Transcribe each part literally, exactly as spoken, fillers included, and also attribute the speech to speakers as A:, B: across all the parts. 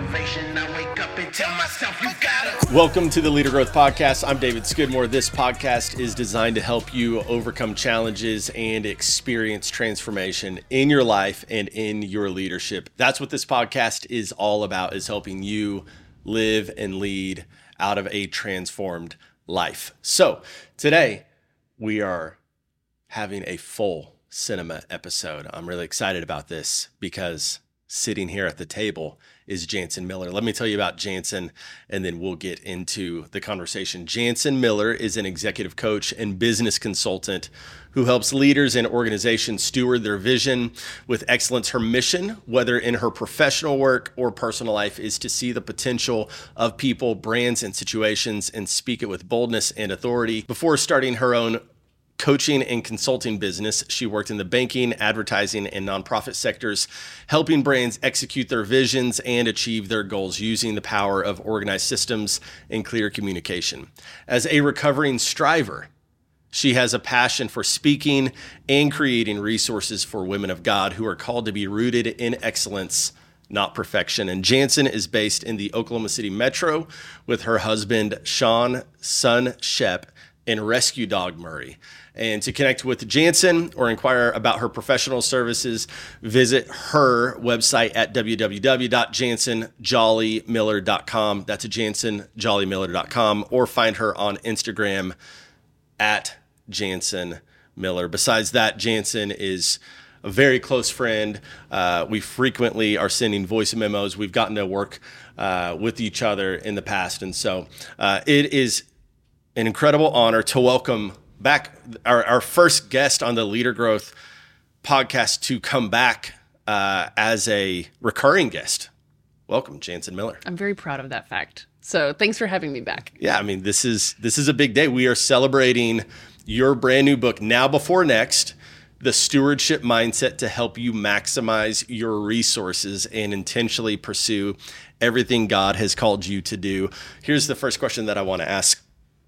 A: motivation. I wake up and tell myself you gotta.
B: Welcome to the Leader Growth Podcast. I'm David Skidmore. This podcast is designed to help you overcome challenges and experience transformation in your life and in your leadership. That's what this podcast is all about, is helping you live and lead out of a transformed life. So today we are having a full cinema episode. I'm really excited about this because sitting here at the table is Jansen Miller. Let me tell you about Jansen, and then we'll get into the conversation. Jansen Miller is an executive coach and business consultant who helps leaders and organizations steward their vision with excellence. Her mission, whether in her professional work or personal life, is to see the potential of people, brands, and situations and speak it with boldness and authority. Before starting her own coaching and consulting business, she worked in the banking, advertising, and nonprofit sectors, helping brands execute their visions and achieve their goals using the power of organized systems and clear communication. As a recovering striver, she has a passion for speaking and creating resources for women of God who are called to be rooted in excellence, not perfection. And Jansen is based in the Oklahoma City metro with her husband, Sean Son Shep, and rescue dog Murray. And to connect with Jansen or inquire about her professional services, visit her website at w w w dot jansen jolly miller dot com. That's jansen jolly miller dot com, or find her on Instagram at Jansen Miller. Besides that, Jansen is a very close friend. Uh, we frequently are sending voice memos. We've gotten to work uh, with each other in the past. And so uh, it is an incredible honor to welcome back our, our first guest on the Leader Growth Podcast to come back uh, as a recurring guest. Welcome, Jansen Miller.
C: I'm very proud of that fact. So thanks for having me back.
B: Yeah, I mean, this is this is a big day. We are celebrating your brand new book, Now Before Next, The Stewardship Mindset to Help You Maximize Your Resources and Intentionally Pursue Everything God Has Called You to Do. Here's the first question that I want to ask.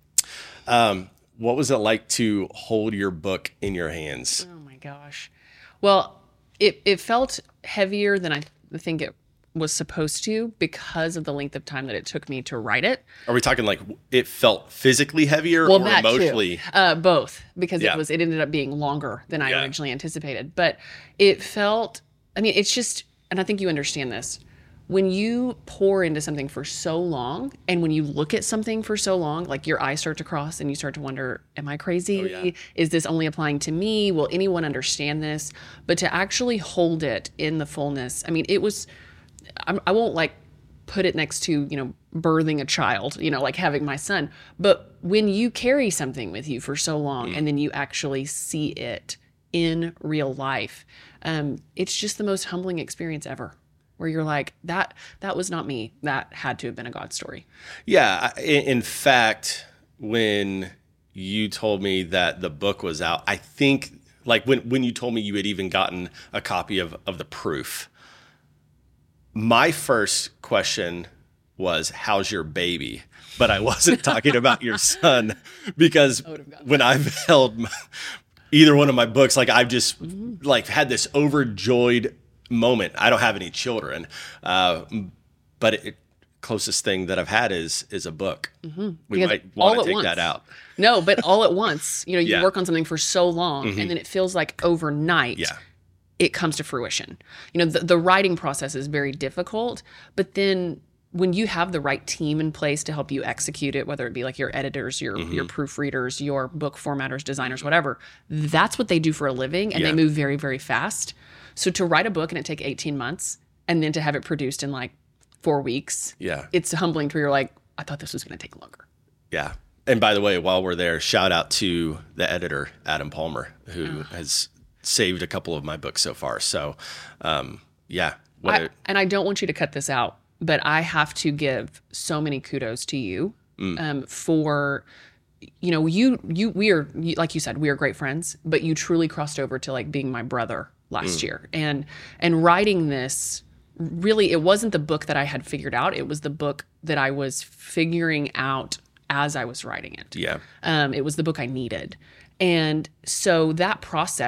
B: Um, what was it like to hold your book in your hands?
C: Oh my gosh. Well, it, it felt heavier than I think it was supposed to because of the length of time that it took me to write it.
B: Are we talking like it felt physically heavier
C: well,
B: or
C: that
B: emotionally?
C: Too. Uh, both, because
B: yeah.
C: it was, it ended up being longer than I
B: yeah.
C: originally anticipated, but it felt, I mean, it's just, and I think you understand this. When you pour into something for so long, and when you look at something for so long, like your eyes start to cross and you start to wonder, am I crazy?
B: Oh, yeah.
C: Is this only applying to me? Will anyone understand this? But to actually hold it in the fullness, I mean, it was, I'm, I won't like put it next to, you know, birthing a child, you know, like having my son. But when you carry something with you for so long mm. and then you actually see it in real life, um, it's just the most humbling experience ever. Where you're like, that that was not me. That had to have been a God story.
B: Yeah. In fact, when you told me that the book was out, I think like when, when you told me you had even gotten a copy of, of the proof, my first question was, how's your baby? But I wasn't talking about your son, because when I've held my, either one of my books, like I've just mm-hmm. like had this overjoyed moment. I don't have any children, uh, but it, closest thing that I've had is is a book. Mm-hmm. We
C: because
B: might want to take once. that out.
C: No, but all at once. You know, you
B: yeah.
C: work on something for so long, mm-hmm. and then it feels like overnight.
B: Yeah.
C: It comes to fruition. You know, the, the writing process is very difficult, but then when you have the right team in place to help you execute it, whether it be like your editors, your mm-hmm. your proofreaders, your book formatters, designers, whatever, that's what they do for a living, and yeah. they move very, very fast. So to write a book and it take eighteen months and then to have it produced in like four weeks,
B: yeah,
C: it's humbling to where you're like, I thought this was going to take longer.
B: Yeah. And by the way, while we're there, shout out to the editor, Adam Palmer, who oh. has saved a couple of my books so far. So, um, yeah.
C: I, it, and I don't want you to cut this out, but I have to give so many kudos to you mm. um, for, you know, you, you, we are, like you said, we are great friends, but you truly crossed over to like being my brother last mm. year. And, and writing this, really, it wasn't the book that I had figured out. It was the book that I was figuring out as I was writing it.
B: Yeah.
C: Um, it was the book I needed. And so that process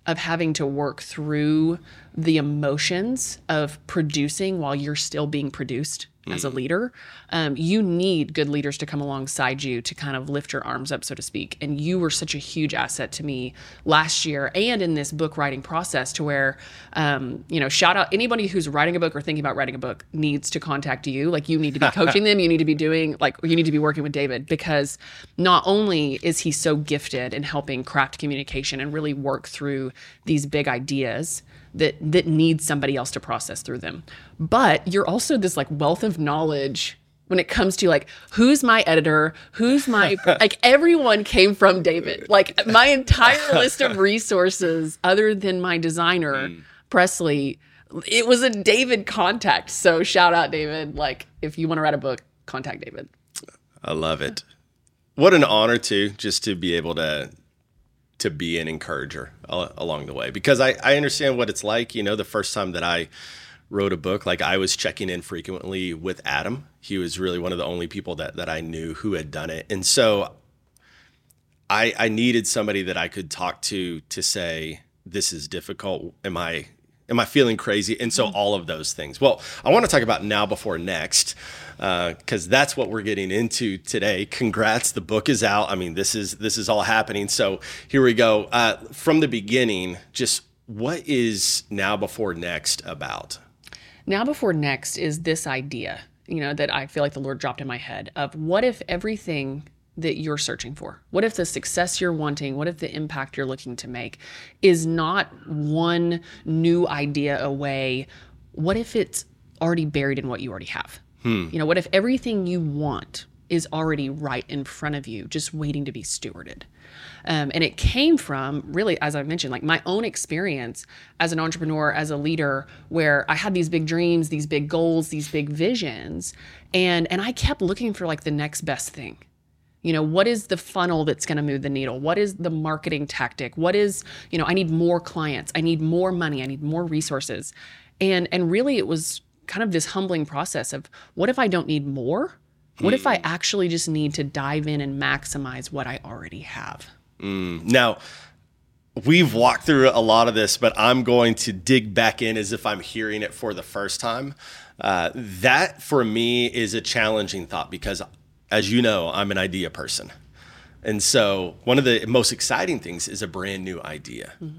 C: of having to work through the emotions of producing while you're still being produced as a leader. Um, you need good leaders to come alongside you to kind of lift your arms up, so to speak. And you were such a huge asset to me last year and in this book writing process, to where, um, you know, shout out anybody who's writing a book or thinking about writing a book needs to contact you. Like, you need to be coaching them. You need to be doing, like, you need to be working with David, because not only is he so gifted in helping craft communication and really work through these big ideas that that need somebody else to process through them, but you're also this like wealth of knowledge when it comes to like, who's my editor, who's my, like, everyone came from David. Like, my entire list of resources other than my designer, mm. Presley, it was a David contact. So shout out David. Like, if you want to write a book, contact David.
B: I love it. What an honor too, just to be able to to be an encourager along the way, because I, I understand what it's like. You know, the first time that I wrote a book, like, I was checking in frequently with Adam. He was really one of the only people that, that I knew who had done it. And so I, I needed somebody that I could talk to, to say, this is difficult. Am I, am I feeling crazy? And so all of those things. Well, I want to talk about Now Before Next, uh, cause that's what we're getting into today. Congrats. The book is out. I mean, this is, this is all happening. So here we go. Uh, from the beginning, just what is Now Before Next about?
C: Now Before Next is this idea, you know, that I feel like the Lord dropped in my head of, what if everything that you're searching for, what if the success you're wanting, what if the impact you're looking to make is not one new idea away? What if it's already buried in what you already have? Hmm. You know, what if everything you want is already right in front of you, just waiting to be stewarded? Um, and it came from, really, as I mentioned, like my own experience as an entrepreneur, as a leader, where I had these big dreams, these big goals, these big visions, and and I kept looking for like the next best thing. You know, what is the funnel that's going to move the needle? What is the marketing tactic? What is, you know, I need more clients. I need more money. I need more resources. And and really, it was kind of this humbling process of, what if I don't need more? What if I actually just need to dive in and maximize what I already have?
B: Mm. Now, we've walked through a lot of this, but I'm going to dig back in as if I'm hearing it for the first time. Uh, that, for me, is a challenging thought, because, as you know, I'm an idea person. And so one of the most exciting things is a brand new idea. Mm-hmm.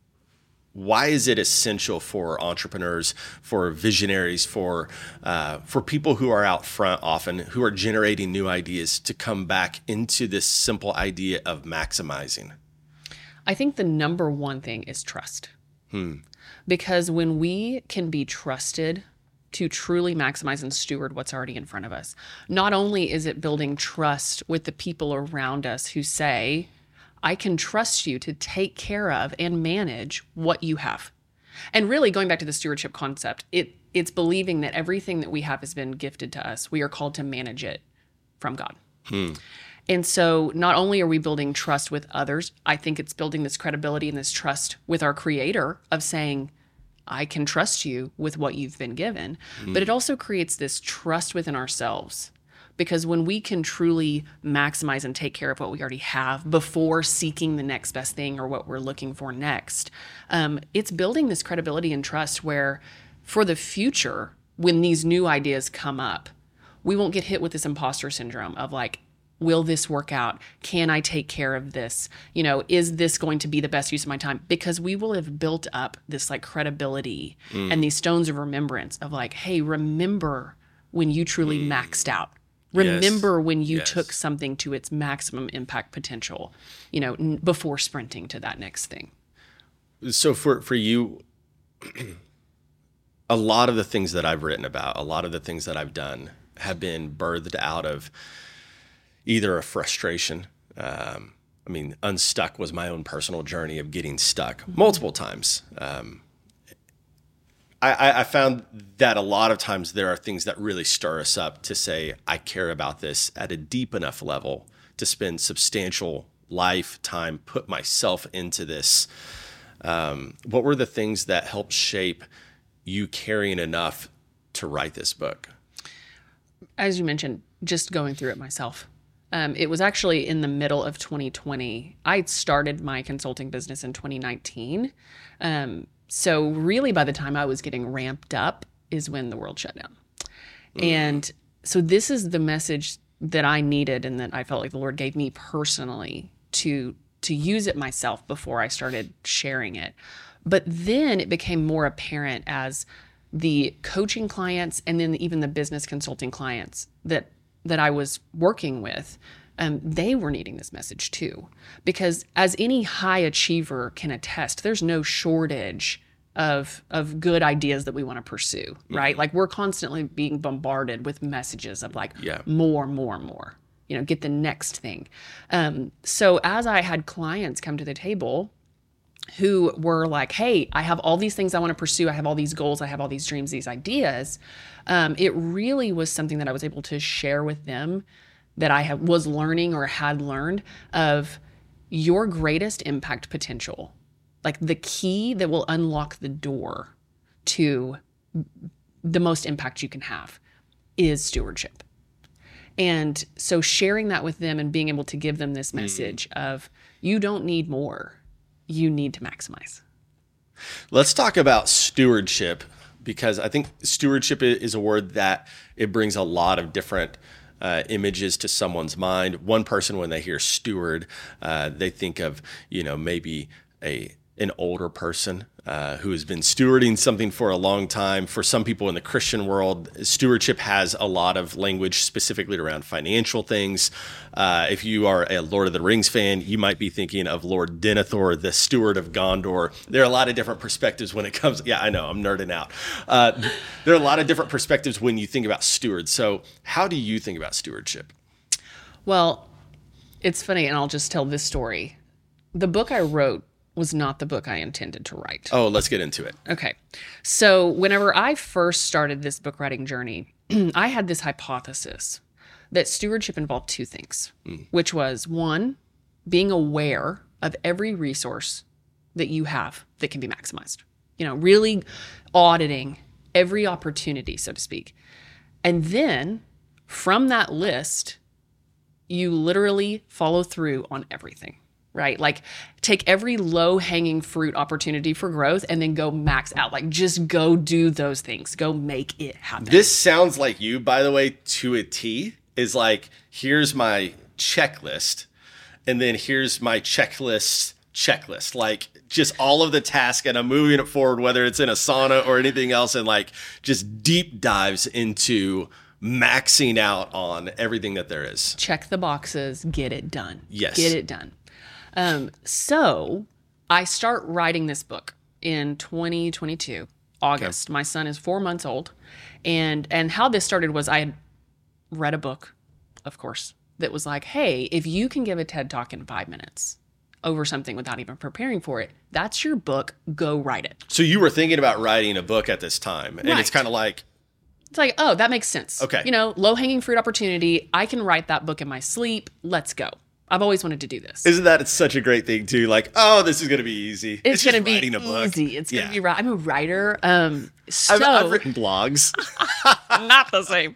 B: Why is it essential for entrepreneurs, for visionaries, for uh, for people who are out front often, who are generating new ideas, to come back into this simple idea of maximizing?
C: I think the number one thing is trust. Hmm. Because when we can be trusted to truly maximize and steward what's already in front of us, not only is it building trust with the people around us who say, I can trust you to take care of and manage what you have. And really, going back to the stewardship concept, it it's believing that everything that we have has been gifted to us. We are called to manage it from God. Hmm. And so not only are we building trust with others, I think it's building this credibility and this trust with our Creator of saying, I can trust you with what you've been given. Hmm. But it also creates this trust within ourselves. Because when we can truly maximize and take care of what we already have before seeking the next best thing or what we're looking for next, um, it's building this credibility and trust where, for the future, when these new ideas come up, we won't get hit with this imposter syndrome of like, will this work out? Can I take care of this? You know, is this going to be the best use of my time? Because we will have built up this like credibility mm. and these stones of remembrance of like, hey, remember when you truly mm. maxed out. Remember yes. when you yes. took something to its maximum impact potential, you know, n- before sprinting to that next thing.
B: So for, for you, a lot of the things that I've written about, a lot of the things that I've done have been birthed out of either a frustration. Um, I mean, unstuck was my own personal journey of getting stuck mm-hmm. multiple times. Um, I, I found that a lot of times there are things that really stir us up to say, I care about this at a deep enough level to spend substantial lifetime, put myself into this. Um, what were the things that helped shape you caring enough to write this book?
C: As you mentioned, just going through it myself. Um, it was actually in the middle of twenty twenty. I started my consulting business in twenty nineteen. Um, so really by the time I was getting ramped up is when the world shut down. Mm. And so this is the message that I needed and that I felt like the Lord gave me personally to to use it myself before I started sharing it. But then it became more apparent as the coaching clients and then even the business consulting clients that that I was working with, um, they were needing this message too. Because as any high achiever can attest, there's no shortage of of good ideas that we want to pursue, right? Mm-hmm. Like we're constantly being bombarded with messages of like yeah. more, more, more, you know, get the next thing. Um, so as I had clients come to the table who were like, hey, I have all these things I want to pursue. I have all these goals. I have all these dreams, these ideas. Um, it really was something that I was able to share with them that I have, was learning or had learned of your greatest impact potential. Like the key that will unlock the door to the most impact you can have is stewardship. And so sharing that with them and being able to give them this message mm. of you don't need more, you need to maximize.
B: Let's talk about stewardship, because I think stewardship is a word that it brings a lot of different uh, images to someone's mind. One person, when they hear steward, uh, they think of, you know, maybe a an older person uh, who has been stewarding something for a long time. For some people in the Christian world, stewardship has a lot of language specifically around financial things. Uh, if you are a Lord of the Rings fan, you might be thinking of Lord Denethor, the steward of Gondor. There are a lot of different perspectives when it comes. Yeah, I know, I'm nerding out. Uh, there are a lot of different perspectives when you think about stewards. So how do you think about stewardship?
C: Well, it's funny, and I'll just tell this story. The book I wrote was not the book I intended to write.
B: Oh, let's get into it.
C: Okay. So whenever I first started this book writing journey, I had this hypothesis that stewardship involved two things, mm. which was one, being aware of every resource that you have that can be maximized. You know, really auditing every opportunity, so to speak. And then from that list, you literally follow through on everything. Right? Like take every low hanging fruit opportunity for growth and then go max out. Like just go do those things. Go make it happen.
B: This sounds like you, by the way, to a T. Is like, here's my checklist. And then here's my checklist checklist. Like just all of the tasks, and I'm moving it forward, whether it's in Asana or anything else. And like just deep dives into maxing out on everything that there is.
C: Check the boxes, get it done.
B: Yes.
C: Get it done. Um, so I start writing this book in twenty twenty-two, August. Okay. My son is four months old. And, and how this started was I had read a book, of course, that was like, hey, if you can give a TED Talk in five minutes over something without even preparing for it, that's your book. Go write it.
B: So you were thinking about writing a book at this time. And right. It's kind of like,
C: it's like, oh, that makes sense.
B: Okay.
C: You know, low hanging fruit opportunity. I can write that book in my sleep. Let's go. I've always wanted to do this.
B: Isn't that it's such a great thing too? Like, oh, this is going to be easy.
C: It's, it's going to be
B: writing a book.
C: easy. It's going to yeah. be. I'm a writer. Um, so
B: I've, I've written blogs.
C: Not the same.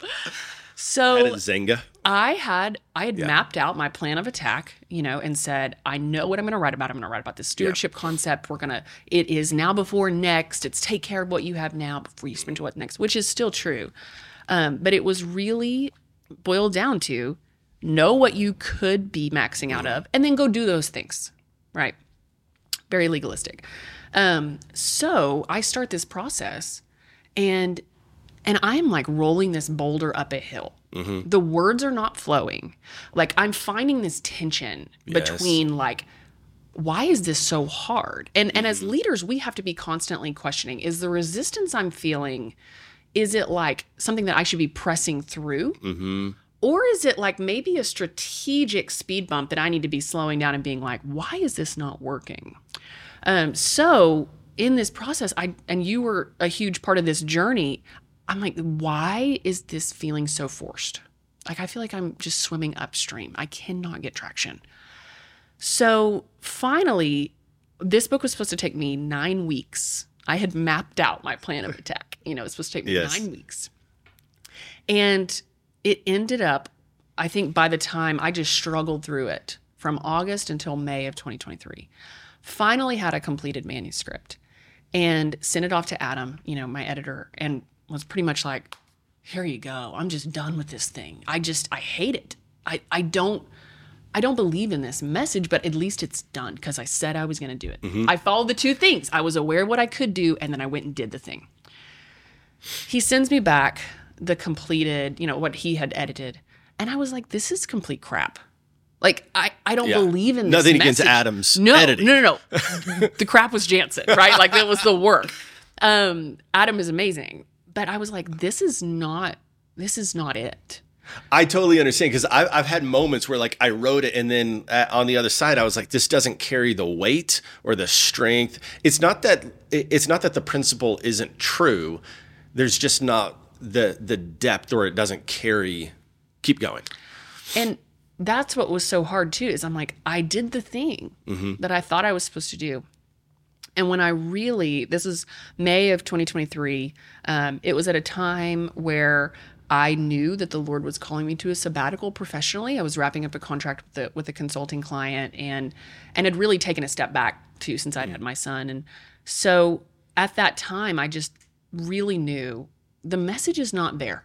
C: So
B: I had Zynga.
C: I had I had
B: yeah.
C: mapped out my plan of attack, you know, and said, I know what I'm going to write about. I'm going to write about this stewardship yeah. concept. We're going to. It is now before next. It's take care of what you have now before you spend to what next, which is still true. Um, but it was really boiled down to. Know what you could be maxing out of, and then go do those things, right? Very legalistic. Um, so I start this process, and and I'm like rolling this boulder up a hill. Mm-hmm. The words are not flowing. Like I'm finding this tension yes. between like, why is this so hard? And mm-hmm. and as leaders, we have to be constantly questioning, is the resistance I'm feeling, is it like something that I should be pressing through? Mm-hmm. Or is it like maybe a strategic speed bump that I need to be slowing down and being like, why is this not working? Um, so in this process, I and you were a huge part of this journey. I'm like, why is this feeling so forced? Like, I feel like I'm just swimming upstream. I cannot get traction. So finally, this book was supposed to take me nine weeks. I had mapped out my plan of attack. You know, it's supposed to take me yes. nine weeks. And it ended up, I think by the time I just struggled through it from August until May of twenty twenty-three, finally had a completed manuscript and sent it off to Adam, you know, my editor, and was pretty much like, here you go. I'm just done with this thing. I just, I hate it. I, I don't, I don't believe in this message, but at least it's done because I said I was going to do it. Mm-hmm. I followed the two things. I was aware of what I could do, and then I went and did the thing. He sends me back the completed, you know, what he had edited. And I was like, this is complete crap. Like, I, I don't
B: Yeah.
C: believe in this
B: Nothing
C: message.
B: against Adam's
C: no,
B: editing.
C: No, no, no. The crap was Jansen, right? Like, that was the work. Um, Adam is amazing. But I was like, this is not, this is not it.
B: I totally understand because I've, I've had moments where like I wrote it and then uh, on the other side I was like, this doesn't carry the weight or the strength. It's not that it's not that the principle isn't true. There's just not the the depth, or it doesn't carry. Keep going.
C: And that's what was so hard too, is I'm like, I did the thing
B: Mm-hmm.
C: that I thought I was supposed to do. And when I really, this is May of twenty twenty-three, um, it was at a time where I knew that the Lord was calling me to a sabbatical professionally. I was wrapping up a contract with a, with a consulting client and and had really taken a step back too since I'd had my son. And so at that time, I just really knew the message is not there.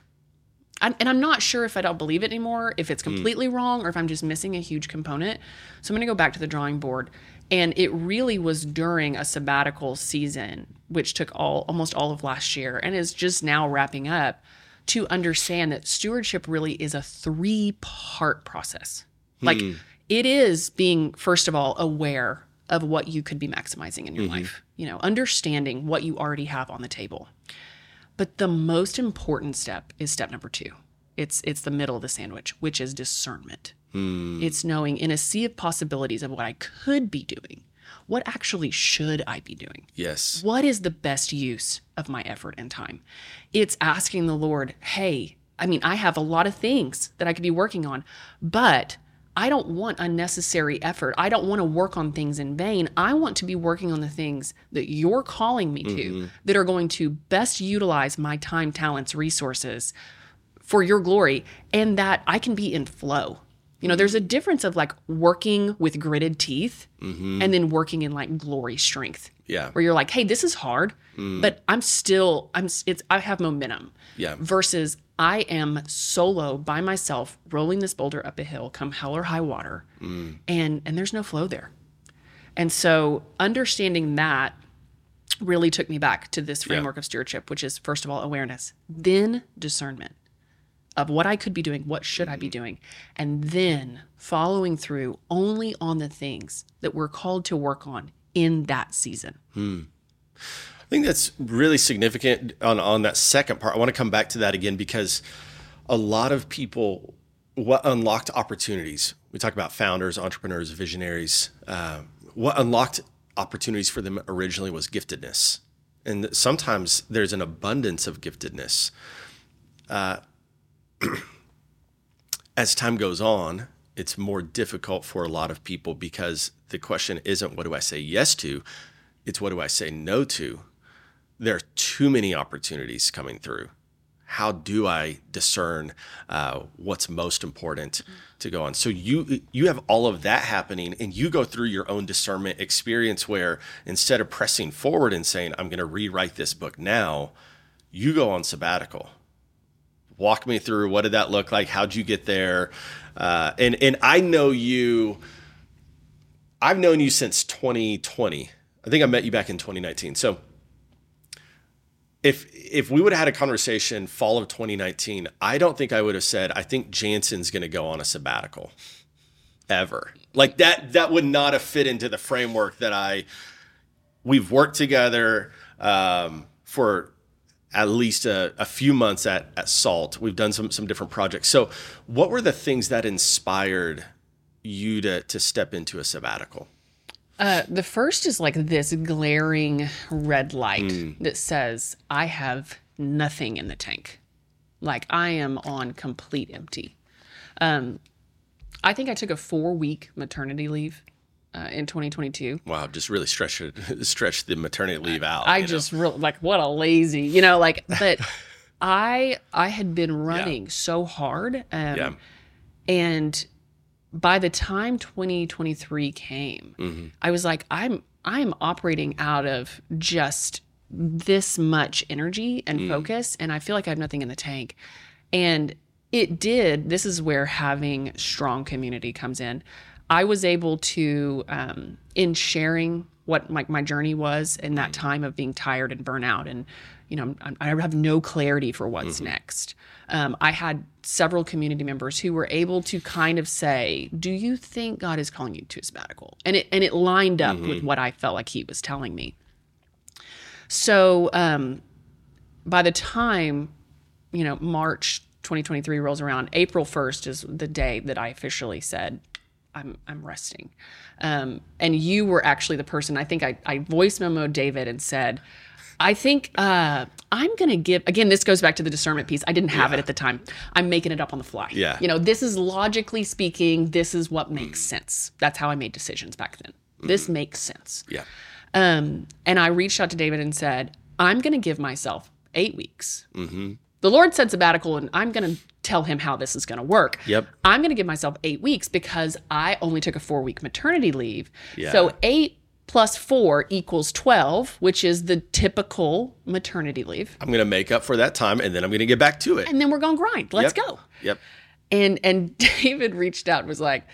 C: I, and I'm not sure if I don't believe it anymore, if it's completely mm. wrong, or if I'm just missing a huge component. So I'm going to go back to the drawing board. And it really was during a sabbatical season, which took all almost all of last year and is just now wrapping up, to understand that stewardship really is a three-part process. Like, mm. it is being, first of all, aware of what you could be maximizing in your mm-hmm. life, you know, understanding what you already have on the table. But the most important step is step number two. It's it's the middle of the sandwich, which is discernment. Mm. It's knowing in a sea of possibilities of what I could be doing, what actually should I be doing?
B: Yes.
C: What is the best use of my effort and time? It's asking the Lord, hey, I mean, I have a lot of things that I could be working on, but I don't want unnecessary effort. I don't want to work on things in vain. I want to be working on the things that you're calling me to, mm-hmm. that are going to best utilize my time, talents, resources for your glory, and that I can be in flow. You know, there's a difference of like working with gritted teeth mm-hmm. and then working in like glory strength.
B: Yeah.
C: Where you're like, hey, this is hard, mm. but I'm still, I'm, it's, I have momentum.
B: Yeah.
C: Versus I am solo by myself, rolling this boulder up a hill, come hell or high water, mm. and, and there's no flow there. And so understanding that really took me back to this framework yeah. of stewardship, which is first of all, awareness, then discernment of what I could be doing, what should I be doing, and then following through only on the things that we're called to work on in that season.
B: Hmm. I think that's really significant on, on that second part. I want to come back to that again because a lot of people, what unlocked opportunities, we talk about founders, entrepreneurs, visionaries, uh, what unlocked opportunities for them originally was giftedness. And sometimes there's an abundance of giftedness. Uh, As time goes on, it's more difficult for a lot of people because the question isn't what do I say yes to, it's what do I say no to. There are too many opportunities coming through. How do I discern uh, what's most important to go on? So you you have all of that happening, and you go through your own discernment experience where instead of pressing forward and saying, I'm going to rewrite this book now, you go on sabbatical. Walk me through, what did that look like? How'd you get there? Uh, and and I know you, I've known you since twenty twenty. I think I met you back in twenty nineteen. So if if we would have had a conversation fall of twenty nineteen, I don't think I would have said, I think Jansen's going to go on a sabbatical ever. Like that, that would not have fit into the framework that I, we've worked together um, for at least a, a few months at, at SALT. We've done some some different projects. So what were the things that inspired you to to step into a sabbatical?
C: Uh, the first is like this glaring red light mm. that says, I have nothing in the tank. Like I am on complete empty. Um, I think I took a four week maternity leave Uh, in twenty twenty-two.
B: Wow, just really stretch it, stretch the maternity leave out.
C: I just really like what a lazy, you know, like. But I I had been running yeah. so hard, um, yeah. And by the time twenty twenty-three came, mm-hmm. I was like, I'm I'm operating out of just this much energy and mm. focus, and I feel like I have nothing in the tank. And it did. This is where having strong community comes in. I was able to, um, in sharing what my, my journey was in that time of being tired and burnout, and you know, I, I have no clarity for what's mm-hmm. next. Um, I had several community members who were able to kind of say, "Do you think God is calling you to a sabbatical?" And it and it lined up mm-hmm. with what I felt like He was telling me. So um, by the time, you know, March twenty twenty-three rolls around, April first is the day that I officially said, I'm I'm resting. Um, and you were actually the person, I think I, I voice memoed David and said, I think uh, I'm going to give, again, this goes back to the discernment piece. I didn't have yeah. it at the time. I'm making it up on the fly.
B: Yeah.
C: You know, this is logically speaking, this is what makes mm. sense. That's how I made decisions back then. Mm. This makes sense.
B: Yeah.
C: Um, and I reached out to David and said, I'm going to give myself eight weeks.
B: Mm-hmm.
C: The Lord said sabbatical, and I'm going to tell him how this is going to work.
B: Yep.
C: I'm going to give myself eight weeks because I only took a four-week maternity leave.
B: Yeah.
C: So eight plus four equals twelve, which is the typical maternity leave.
B: I'm going to make up for that time, and then I'm going to get back to it.
C: And then we're going to grind. Let's
B: yep.
C: go.
B: Yep.
C: And and David reached out and was like,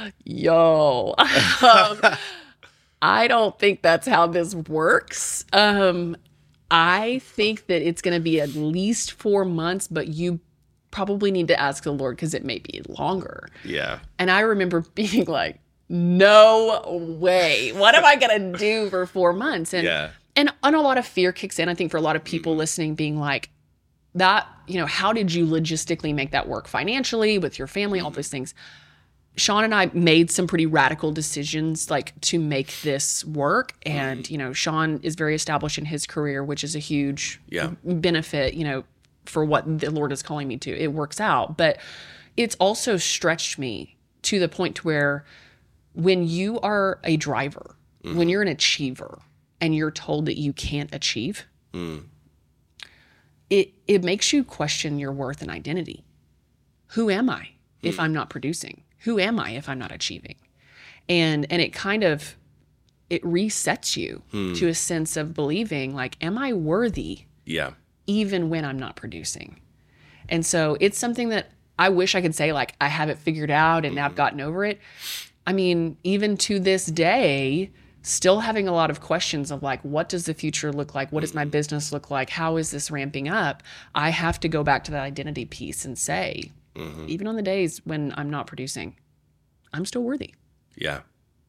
C: yo, um, I don't think that's how this works. Um, I think that it's going to be at least four months, but you probably need to ask the Lord because it may be longer.
B: Yeah.
C: And I remember being like, no way. What am I going to do for four months? And,
B: yeah.
C: and, and a lot of fear kicks in, I think, for a lot of people mm-hmm. listening, being like, that, you know, how did you logistically make that work financially with your family, all those things? Sean and I made some pretty radical decisions, like, to make this work. And, mm-hmm. you know, Sean is very established in his career, which is a huge
B: yeah.
C: benefit, you know, for what the Lord is calling me to. It works out. But it's also stretched me to the point where when you are a driver, mm-hmm. when you're an achiever and you're told that you can't achieve, mm. it it makes you question your worth and identity. Who am I if mm. I'm not producing? Who am I if I'm not achieving? And and it kind of, it resets you mm. to a sense of believing, like, am I worthy?
B: Yeah.
C: Even when I'm not producing. And so it's something that I wish I could say, like, I have it figured out and mm-hmm. now I've gotten over it. I mean, even to this day, still having a lot of questions of, like, what does the future look like? What does my business look like? How is this ramping up? I have to go back to that identity piece and say, mm-hmm. even on the days when I'm not producing, I'm still worthy.
B: Yeah.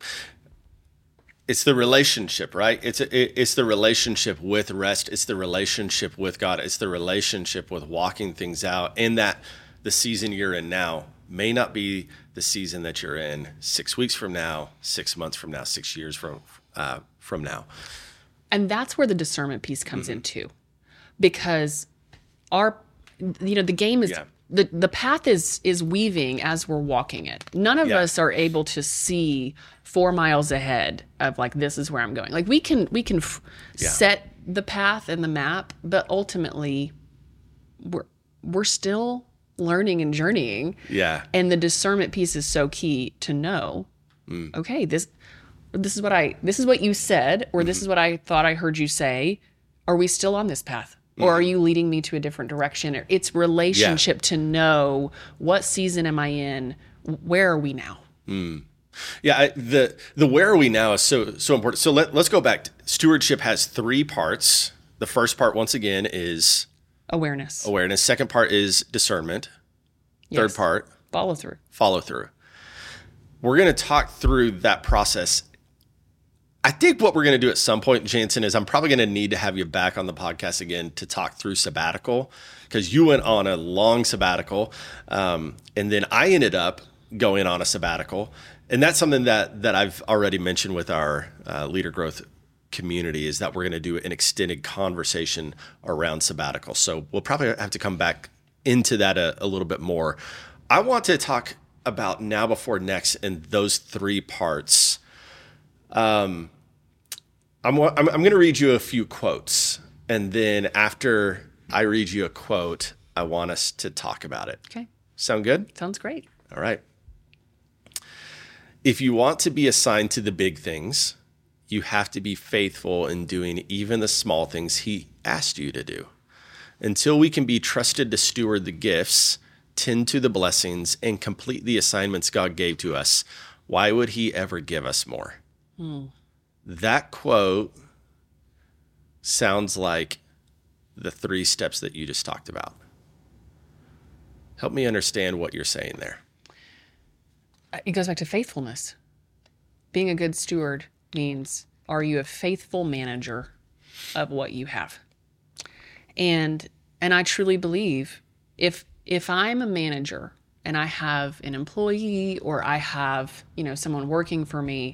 B: It's the relationship, right? It's a, it's the relationship with rest. It's the relationship with God. It's the relationship with walking things out. And that the season you're in now may not be the season that you're in six weeks from now, six months from now, six years from uh, from now.
C: And that's where the discernment piece comes mm-hmm. in too, because our, you know, the game is. Yeah. The the path is is weaving as we're walking it. None of yeah. us are able to see four miles ahead of, like, this is where I'm going. Like, we can we can f- yeah. set the path and the map, but ultimately we're we're still learning and journeying.
B: Yeah.
C: And the discernment piece is so key to know. Mm. Okay, this this is what I this is what you said, or mm-hmm. this is what I thought I heard you say. Are we still on this path? Or are you leading me to a different direction? It's relationship yeah. to know, what season am I in? Where are we now?
B: Mm. Yeah, I, the the where are we now is so so important. So let, let's go back. Stewardship has three parts. The first part, once again, is
C: awareness.
B: Awareness. Second part is discernment.
C: Yes.
B: Third part,
C: follow through.
B: Follow through. We're going to talk through that process. I think what we're going to do at some point, Jansen, is I'm probably going to need to have you back on the podcast again to talk through sabbatical, because you went on a long sabbatical, um, and then I ended up going on a sabbatical. And that's something that that I've already mentioned with our uh, leader growth community, is that we're going to do an extended conversation around sabbatical. So we'll probably have to come back into that a, a little bit more. I want to talk about now before next and those three parts. Um, I'm, I'm, I'm going to read you a few quotes, and then after I read you a quote, I want us to talk about it.
C: Okay.
B: Sound good?
C: Sounds great.
B: All right. If you want to be assigned to the big things, you have to be faithful in doing even the small things he asked you to do. Until we can be trusted to steward the gifts, tend to the blessings, and complete the assignments God gave to us, why would he ever give us more? Hmm. That quote sounds like the three steps that you just talked about. Help me understand what you're saying there.
C: It goes back to faithfulness. Being a good steward means, are you a faithful manager of what you have? And and I truly believe if if I'm a manager and I have an employee or I have, you know, someone working for me,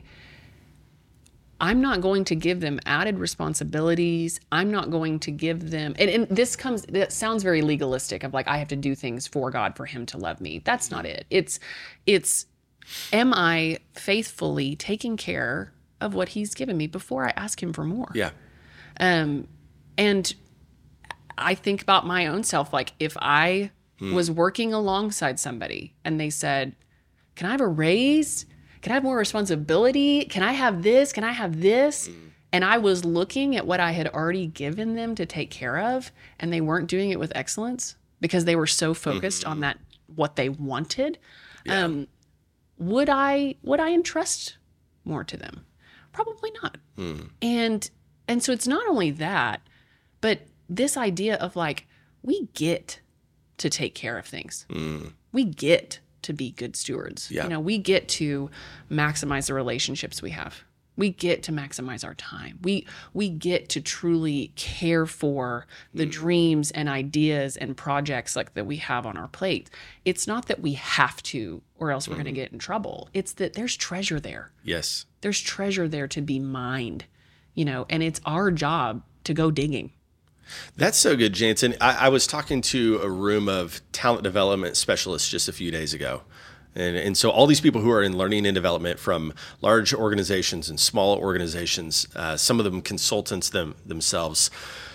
C: I'm not going to give them added responsibilities. I'm not going to give them, and, and this comes, that sounds very legalistic of like, I have to do things for God for him to love me. That's not it. It's, it's, am I faithfully taking care of what he's given me before I ask him for more?
B: Yeah.
C: Um, and I think about my own self. Like if I hmm. was working alongside somebody and they said, can I have a raise? Can I have more responsibility? Can I have this? Can I have this? Mm. And I was looking at what I had already given them to take care of, and they weren't doing it with excellence because they were so focused mm-hmm. on that, what they wanted. Yeah. Um, would I, would I entrust more to them? Probably not. Mm. And, and so it's not only that, but this idea of like, we get to take care of things. Mm. We get to be good stewards. Yeah. You know, we get to maximize the relationships we have. We get to maximize our time. We we get to truly care for the mm. dreams and ideas and projects like that we have on our plate. It's not that we have to, or else we're mm. going to get in trouble. It's that there's treasure there.
B: Yes.
C: There's treasure there to be mined, you know, and it's our job to go digging.
B: That's so good, Jansen. I, I was talking to a room of talent development specialists just a few days ago. And, and so all these people who are in learning and development from large organizations and small organizations, uh, some of them consultants them, themselves,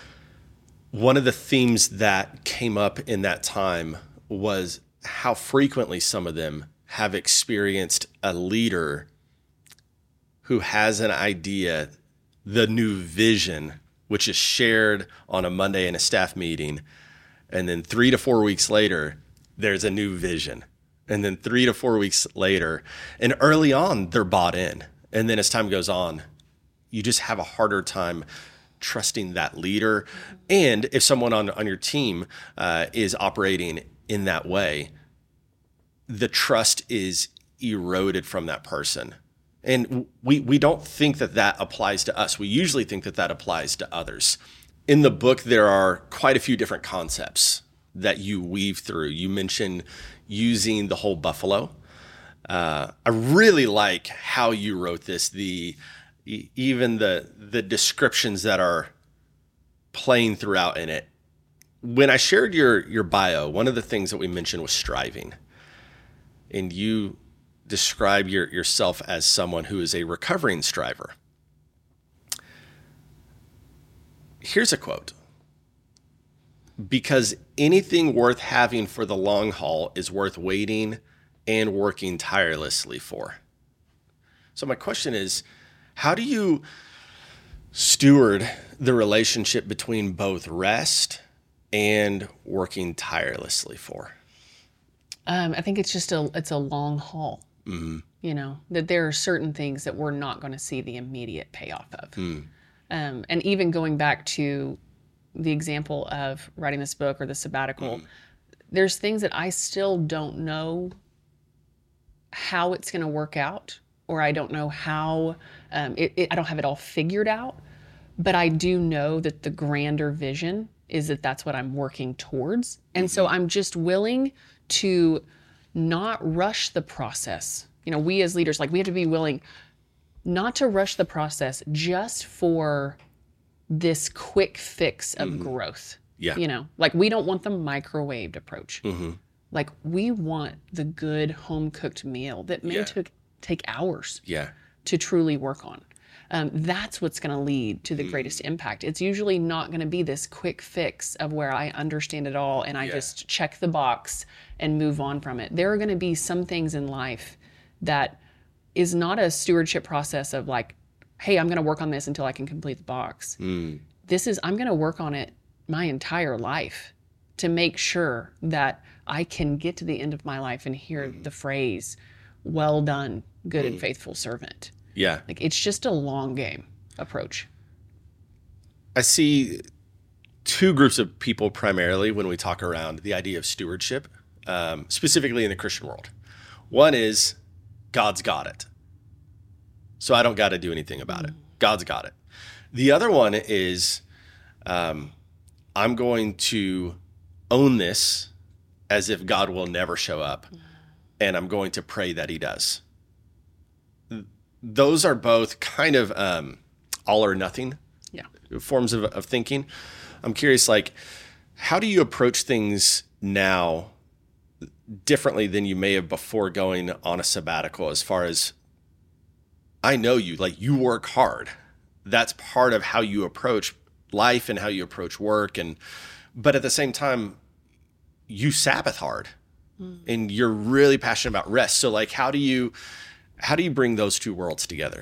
B: one of the themes that came up in that time was how frequently some of them have experienced a leader who has an idea, the new vision, which is shared on a Monday in a staff meeting. And then three to four weeks later, there's a new vision. And then three to four weeks later, and early on, they're bought in. And then as time goes on, you just have a harder time trusting that leader. And if someone on, on your team uh, is operating in that way, the trust is eroded from that person. And we we don't think that that applies to us. We usually think that that applies to others. In the book, there are quite a few different concepts that you weave through. You mentioned using the whole buffalo. Uh, I really like how you wrote this. The even the the descriptions that are playing throughout in it. When I shared your your bio, one of the things that we mentioned was striving, and you describe your, yourself as someone who is a recovering striver. Here's a quote. Because anything worth having for the long haul is worth waiting and working tirelessly for. So my question is, how do you steward the relationship between both rest and working tirelessly for?
C: Um, I think it's just a, it's a long haul. Mm-hmm. You know, that there are certain things that we're not going to see the immediate payoff of. Mm. Um, and even going back to the example of writing this book or the sabbatical, mm. there's things that I still don't know how it's going to work out, or I don't know how, um, it, it, I don't have it all figured out, but I do know that the grander vision is that that's what I'm working towards. And mm-hmm. so I'm just willing to not rush the process. You know, we as leaders, like we have to be willing not to rush the process just for this quick fix of mm-hmm. growth.
B: Yeah.
C: You know, like we don't want the microwaved approach. Mm-hmm. Like we want the good home cooked meal that may yeah. took, take hours
B: yeah.
C: to truly work on. um, that's what's going to lead to the greatest impact. It's usually not going to be this quick fix of where I understand it all and I
B: Yeah.
C: just check the box and move on from it. There are going to be some things in life that is not a stewardship process of like, hey, I'm going to work on this until I can complete the box.
B: Mm.
C: This is, I'm going to work on it my entire life to make sure that I can get to the end of my life and hear the phrase, well done, good and faithful servant.
B: Yeah.
C: Like, it's just a long game approach.
B: I see two groups of people primarily when we talk around the idea of stewardship, um, specifically in the Christian world. One is God's got it, so I don't got to do anything about it. God's got it. The other one is um, I'm going to own this as if God will never show up, and I'm going to pray that he does. Those are both kind of um, all or nothing
C: Yeah.
B: forms of, of thinking. I'm curious, like, how do you approach things now differently than you may have before going on a sabbatical? As far as I know you, like, you work hard. That's part of how you approach life and how you approach work. And, but at the same time, you Sabbath hard mm. and you're really passionate about rest. So like, how do you, how do you bring those two worlds together?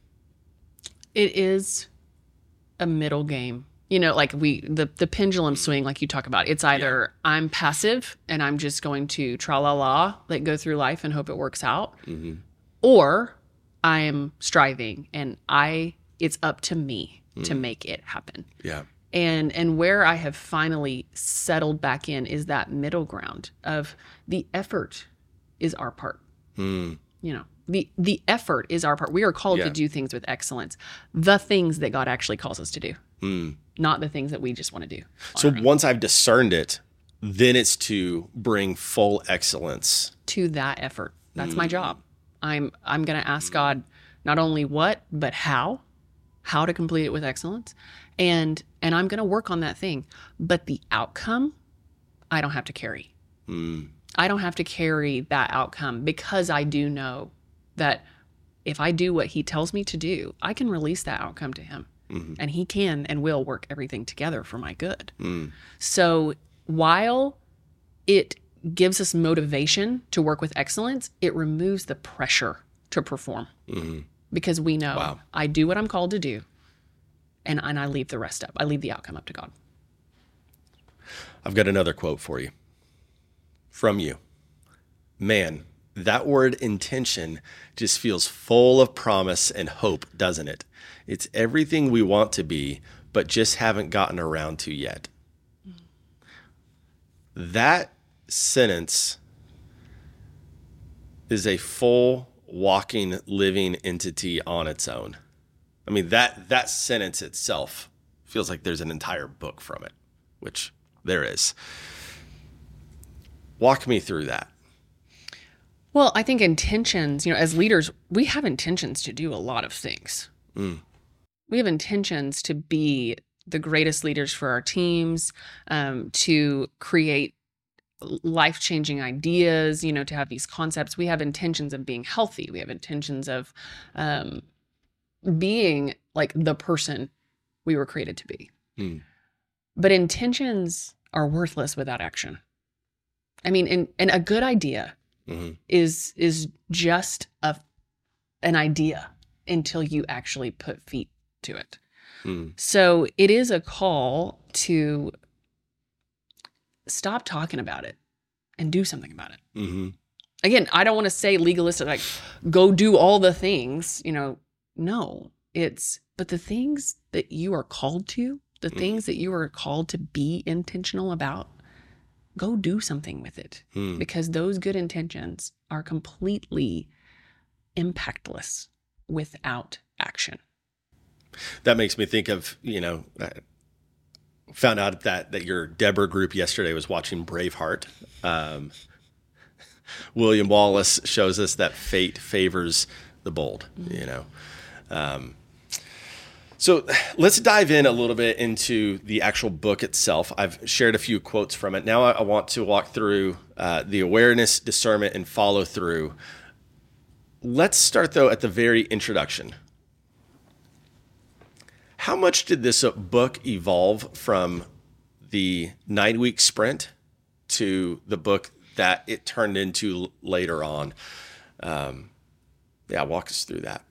C: It is a middle game. You know, like we, the, the pendulum swing, like you talk about, it's either yeah. I'm passive and I'm just going to tra-la-la, like go through life and hope it works out. Mm-hmm. Or I am striving and I, it's up to me mm. to make it happen.
B: Yeah.
C: And, and where I have finally settled back in is that middle ground of the effort is our part. Mm. You know, the, the effort is our part. We are called yeah. to do things with excellence, the things that God actually calls us to do. Mm. Not the things that we just want to do.
B: So once I've discerned it, then it's to bring full excellence
C: to that effort. That's mm. my job. I'm I'm going to ask God not only what, but how, how to complete it with excellence. And and I'm going to work on that thing. But the outcome, I don't have to carry. Mm. I don't have to carry that outcome because I do know that if I do what he tells me to do, I can release that outcome to him. Mm-hmm. And he can and will work everything together for my good. Mm. So while it gives us motivation to work with excellence, it removes the pressure to perform. Mm-hmm. Because we know wow. I do what I'm called to do, and, and I leave the rest up. I leave the outcome up to God.
B: I've got another quote for you from you. Man, that word intention just feels full of promise and hope, doesn't it? It's everything we want to be, but just haven't gotten around to yet. Mm. That sentence is a full, walking, living entity on its own. I mean, that that sentence itself feels like there's an entire book from it, which there is. Walk me through that.
C: Well, I think intentions, you know, as leaders, we have intentions to do a lot of things. Mm. We have intentions to be the greatest leaders for our teams, um, to create life-changing ideas, you know, to have these concepts. We have intentions of being healthy. We have intentions of um, being like the person we were created to be. Mm. But intentions are worthless without action. I mean, and, and a good idea mm-hmm. is is just a an idea until you actually put feet to it. Mm. So it is a call to stop talking about it and do something about it. Mm-hmm. Again, I don't want to say legalistic, like go do all the things, you know, no, it's, but the things that you are called to, the mm. things that you are called to be intentional about, go do something with it mm. because those good intentions are completely impactless without action.
B: That makes me think of, you know, I found out that, that your Deborah group yesterday was watching Braveheart. Um, William Wallace shows us that fate favors the bold, mm-hmm. you know. Um, so let's dive in a little bit into the actual book itself. I've shared a few quotes from it. Now I, I want to walk through uh, the awareness, discernment, and follow through. Let's start, though, at the very introduction. How much did this uh, book evolve from the nine-week sprint to the book that it turned into l- later on? Um, yeah, walk us through that.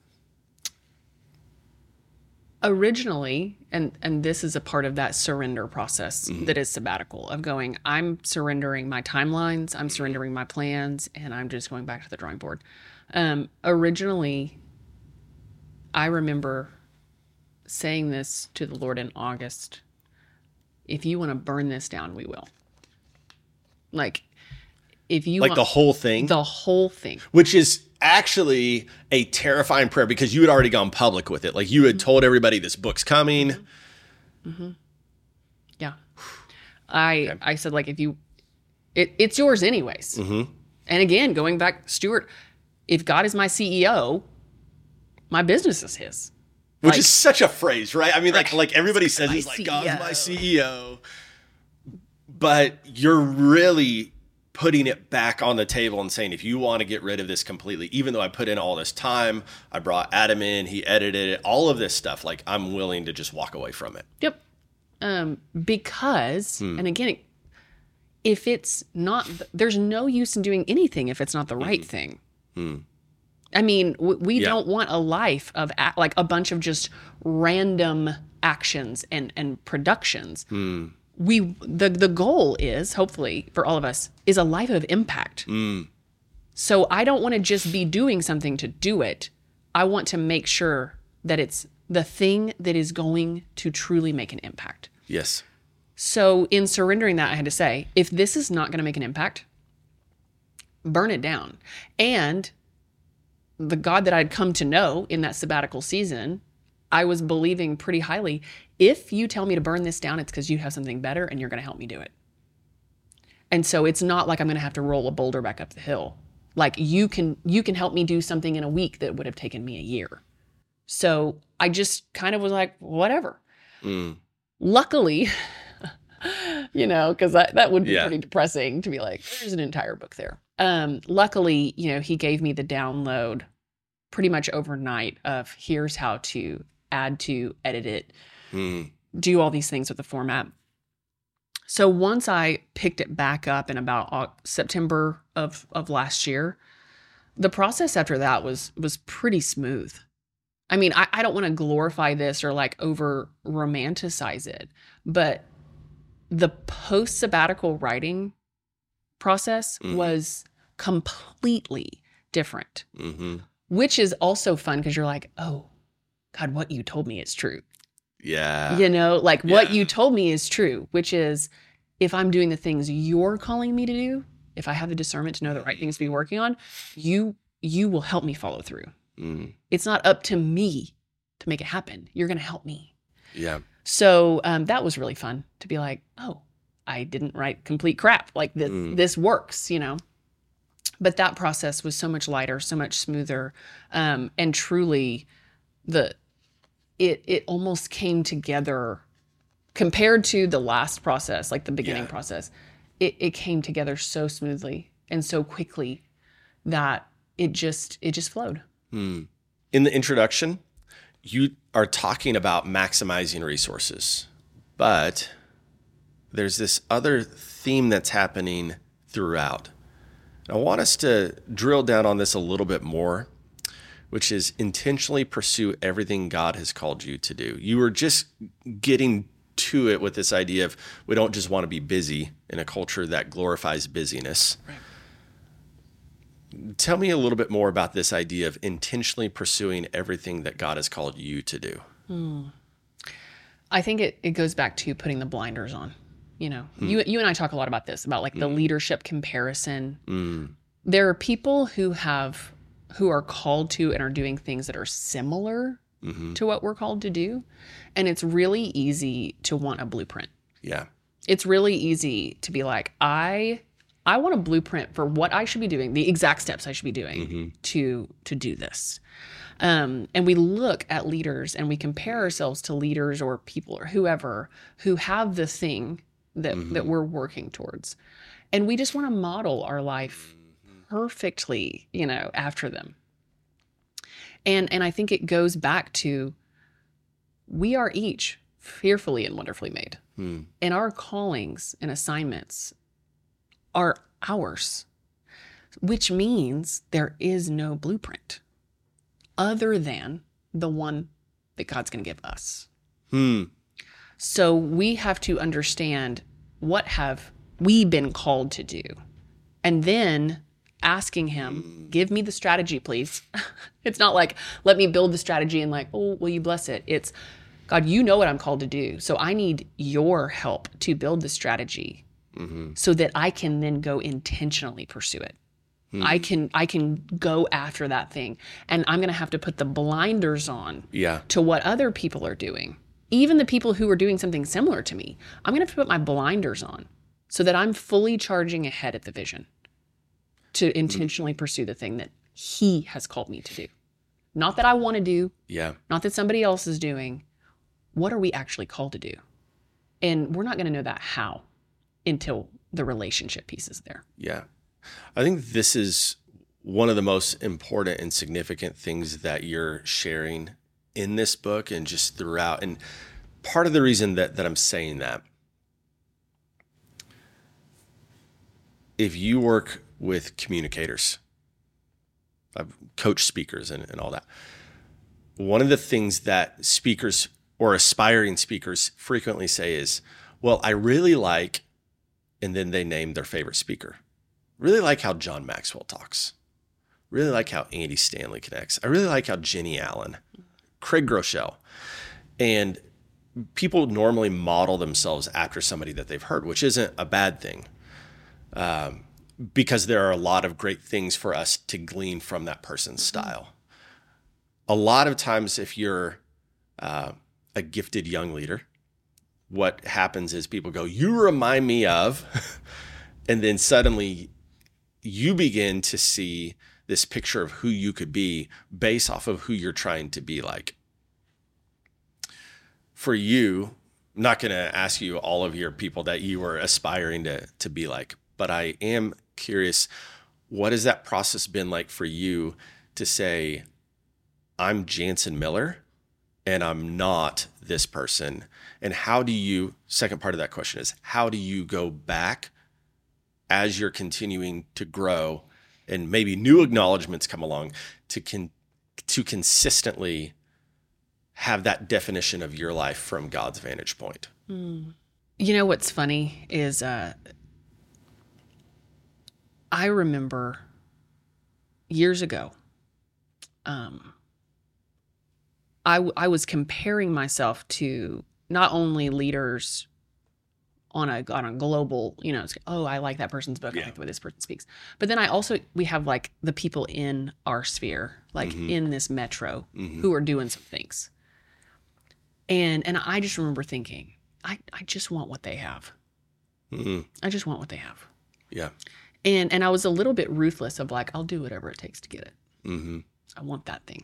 C: Originally, and and this is a part of that surrender process
B: Mm-hmm.
C: that is sabbatical, of going, I'm surrendering my timelines, I'm surrendering my plans, and I'm just going back to the drawing board. Um, originally, I remember saying this to the Lord in August. If you want to burn this down, we will. Like, if you
B: Like
C: want
B: the whole thing?
C: the whole thing.
B: Which is actually a terrifying prayer because you had already gone public with it. Like you had told everybody this book's coming.
C: Yeah. I I said, like, if you, it, it's yours anyways.
B: Mm-hmm.
C: And again, going back, Stuart, if God is my C E O, my business is his.
B: Which
C: Like-
B: is such a phrase, right? I mean, like like everybody says
C: my
B: it's like God's my
C: C
B: C E O. But you're really putting it back on the table and saying, if you want to get rid of this completely, even though I put in all this time, I brought Adam in, he edited it, all of this stuff, like I'm willing to just walk away from it.
C: Yep. Um, because,
B: Hmm.
C: and again, if it's not, there's no use in doing anything if it's not the right thing. I mean, we, we
B: Hmm. Yeah.
C: don't want a life of a, like a bunch of just random actions and, and productions.
B: Hmm.
C: We the the goal is, hopefully for all of us, is a life of impact.
B: Hmm.
C: So I don't want to just be doing something to do it. I want to make sure that it's the thing that is going to truly make an impact.
B: Yes.
C: So in surrendering that, I had to say, if this is not going to make an impact, burn it down. And the God that I'd come to know in that sabbatical season, I was believing pretty highly, if you tell me to burn this down, it's because you have something better and you're going to help me do it. And so it's not like I'm going to have to roll a boulder back up the hill. Like you can you can help me do something in a week that would have taken me a year. So I just kind of was like, whatever.
B: Mm.
C: Luckily, you know, because that, that would be
B: Yeah.
C: pretty depressing to be like, there's an entire book there. Um, luckily, you know, he gave me the download pretty much overnight of here's how to add to, edit it,
B: Mm.
C: do all these things with the format. So once I picked it back up in about Au- September of, of last year, the process after that was was pretty smooth. I mean, I, I don't want to glorify this or like over romanticize it, but the post sabbatical writing process
B: Mhm.
C: was completely different,
B: Mm-hmm.
C: which is also fun because you're like, oh, God, what you told me is true.
B: Yeah.
C: You know, like what
B: Yeah.
C: you told me is true, which is if I'm doing the things you're calling me to do, if I have the discernment to know the right things to be working on, you you will help me follow through.
B: Mm.
C: It's not up to me to make it happen. You're going to help me.
B: Yeah.
C: So um, that was really fun to be like, oh, I didn't write complete crap. Like this,
B: Mm.
C: this works, you know. But that process was so much lighter, so much smoother, um, and truly, the it it almost came together compared to the last process, like the beginning
B: Yeah.
C: process. It it came together so smoothly and so quickly that it just it just flowed.
B: Mm. In the introduction, you are talking about maximizing resources, but there's this other theme that's happening throughout. I want us to drill down on this a little bit more, which is intentionally pursue everything God has called you to do. You were just getting to it with this idea of we don't just want to be busy in a culture that glorifies busyness.
C: Right.
B: Tell me a little bit more about this idea of intentionally pursuing everything that God has called you to do.
C: I think it, it goes back to putting the blinders on. You know,
B: Hmm.
C: you you and I talk a lot about this, about like the leadership comparison.
B: Mm.
C: There are people who have who are called to and are doing things that are similar
B: Mm-hmm.
C: to what we're called to do. And it's really easy to want a blueprint.
B: Yeah.
C: It's really easy to be like, I I want a blueprint for what I should be doing, the exact steps I should be doing
B: Mm-hmm.
C: to to do this. Um, and we look at leaders and we compare ourselves to leaders or people or whoever who have the thing that
B: Mm-hmm.
C: that we're working towards. And we just want to model our life perfectly, you know, after them. And and I think it goes back to we are each fearfully and wonderfully made.
B: Hmm.
C: And our callings and assignments are ours, which means there is no blueprint other than the one that God's going to give us.
B: Hmm.
C: So we have to understand, what have we been called to do? And then asking him, give me the strategy, please. It's not like, let me build the strategy and like, oh, will you bless it? It's, God, you know what I'm called to do. So I need your help to build the strategy mm-hmm. so that I can then go intentionally pursue it. Mm-hmm. I can I can go after that thing. And I'm going to have to put the blinders on
B: yeah.
C: to what other people are doing. Even the people who are doing something similar to me, I'm going to have to put my blinders on so that I'm fully charging ahead at the vision to intentionally mm-hmm. pursue the thing that he has called me to do. Not that I want to do.
B: Yeah.
C: Not that somebody else is doing. What are we actually called to do? And we're not going to know that how until the relationship piece is there.
B: Yeah. I think this is one of the most important and significant things that you're sharing in this book and just throughout. And part of the reason that, that I'm saying that, if you work with communicators, I've coached speakers and, and all that, one of the things that speakers or aspiring speakers frequently say is, well, I really like, and then they name their favorite speaker. Really like how John Maxwell talks. Really like how Andy Stanley connects. I really like how Jenny Allen, Craig Groeschel. And people normally model themselves after somebody that they've heard, which isn't a bad thing. Um, because there are a lot of great things for us to glean from that person's style. A lot of times if you're uh, a gifted young leader, what happens is people go, you remind me of, and then suddenly you begin to see this picture of who you could be based off of who you're trying to be like. For you, I'm not going to ask you all of your people that you were aspiring to, to be like, but I am curious, what has that process been like for you to say, I'm Jansen Miller and I'm not this person? And how do you, second part of that question is, how do you go back as you're continuing to grow and maybe new acknowledgments come along to con, to consistently have that definition of your life from God's vantage point?
C: Mm. You know, what's funny is uh, I remember years ago, um, I, w- I was comparing myself to not only leaders on a on a global, you know, it's, oh, I like that person's book. Yeah. I like the way this person speaks. But then I also, we have like the people in our sphere, like mm-hmm. in this metro mm-hmm. who are doing some things. And and I just remember thinking, I, I just want what they have. Mm-hmm. I just want what they have.
B: Yeah.
C: And and I was a little bit ruthless of like, I'll do whatever it takes to get it.
B: Mm-hmm.
C: I want that thing.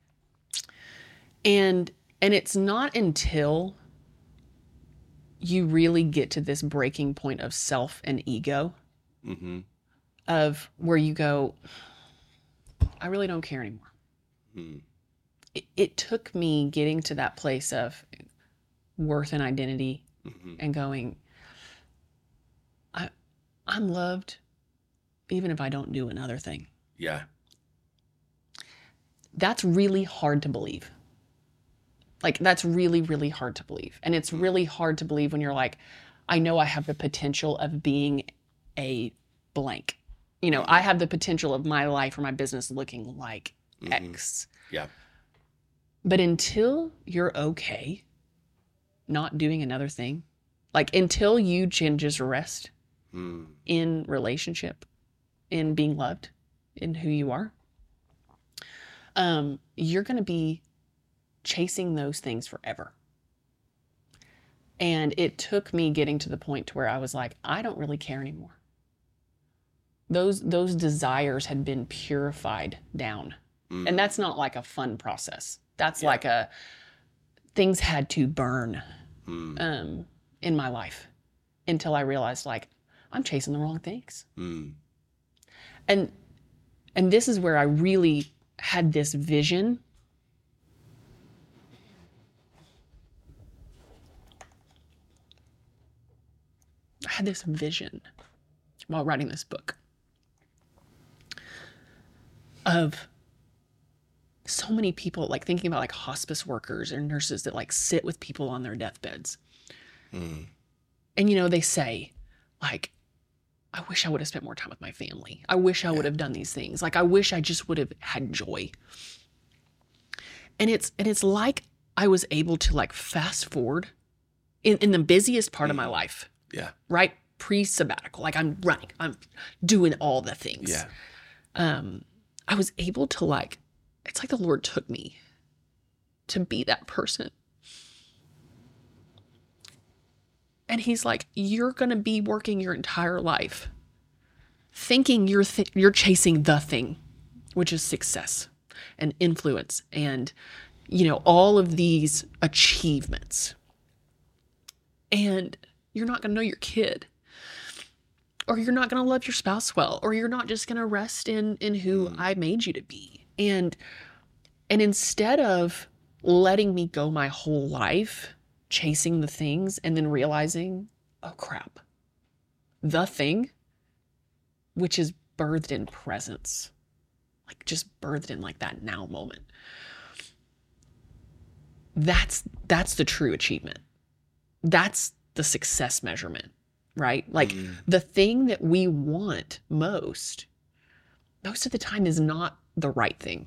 C: And and it's not until you really get to this breaking point of self and ego mm-hmm. of where you go, I really don't care anymore. Mm. It, it took me getting to that place of worth and identity mm-hmm. and going, I, I'm loved even if I don't do another thing.
B: Yeah.
C: That's really hard to believe. Like, that's really, really hard to believe. And it's really hard to believe when you're like, I know I have the potential of being a blank. You know, I have the potential of my life or my business looking like mm-hmm. X.
B: Yeah.
C: But until you're okay not doing another thing, like until you can just rest mm. in relationship, in being loved, in who you are, um, you're going to be chasing those things forever. And it took me getting to the point to where I was like, I don't really care anymore. Those those desires had been purified down. Mm. And that's not like a fun process. That's yeah. like a, things had to burn mm. um, in my life until I realized like, I'm chasing the wrong things. Mm. And and this is where I really had this vision I had this vision while writing this book of so many people, like thinking about like hospice workers or nurses that like sit with people on their deathbeds. Mm. And, you know, they say like, I wish I would have spent more time with my family. I wish I yeah. would have done these things. Like, I wish I just would have had joy. And it's, and it's like I was able to like fast forward in, in the busiest part mm. of my life.
B: Yeah.
C: Right. Pre-sabbatical. Like I'm running, I'm doing all the things.
B: Yeah.
C: Um, I was able to like, it's like the Lord took me to be that person. And he's like, you're going to be working your entire life thinking you're th- you're chasing the thing, which is success and influence and, you know, all of these achievements. And you're not going to know your kid. Or you're not going to love your spouse well, or you're not just going to rest in, in who I made you to be. And, and instead of letting me go my whole life chasing the things and then realizing, oh crap, the thing, which is birthed in presence, like just birthed in like that now moment. That's, that's the true achievement. That's the success measurement. Right? Like mm. the thing that we want most, most of the time is not the right thing.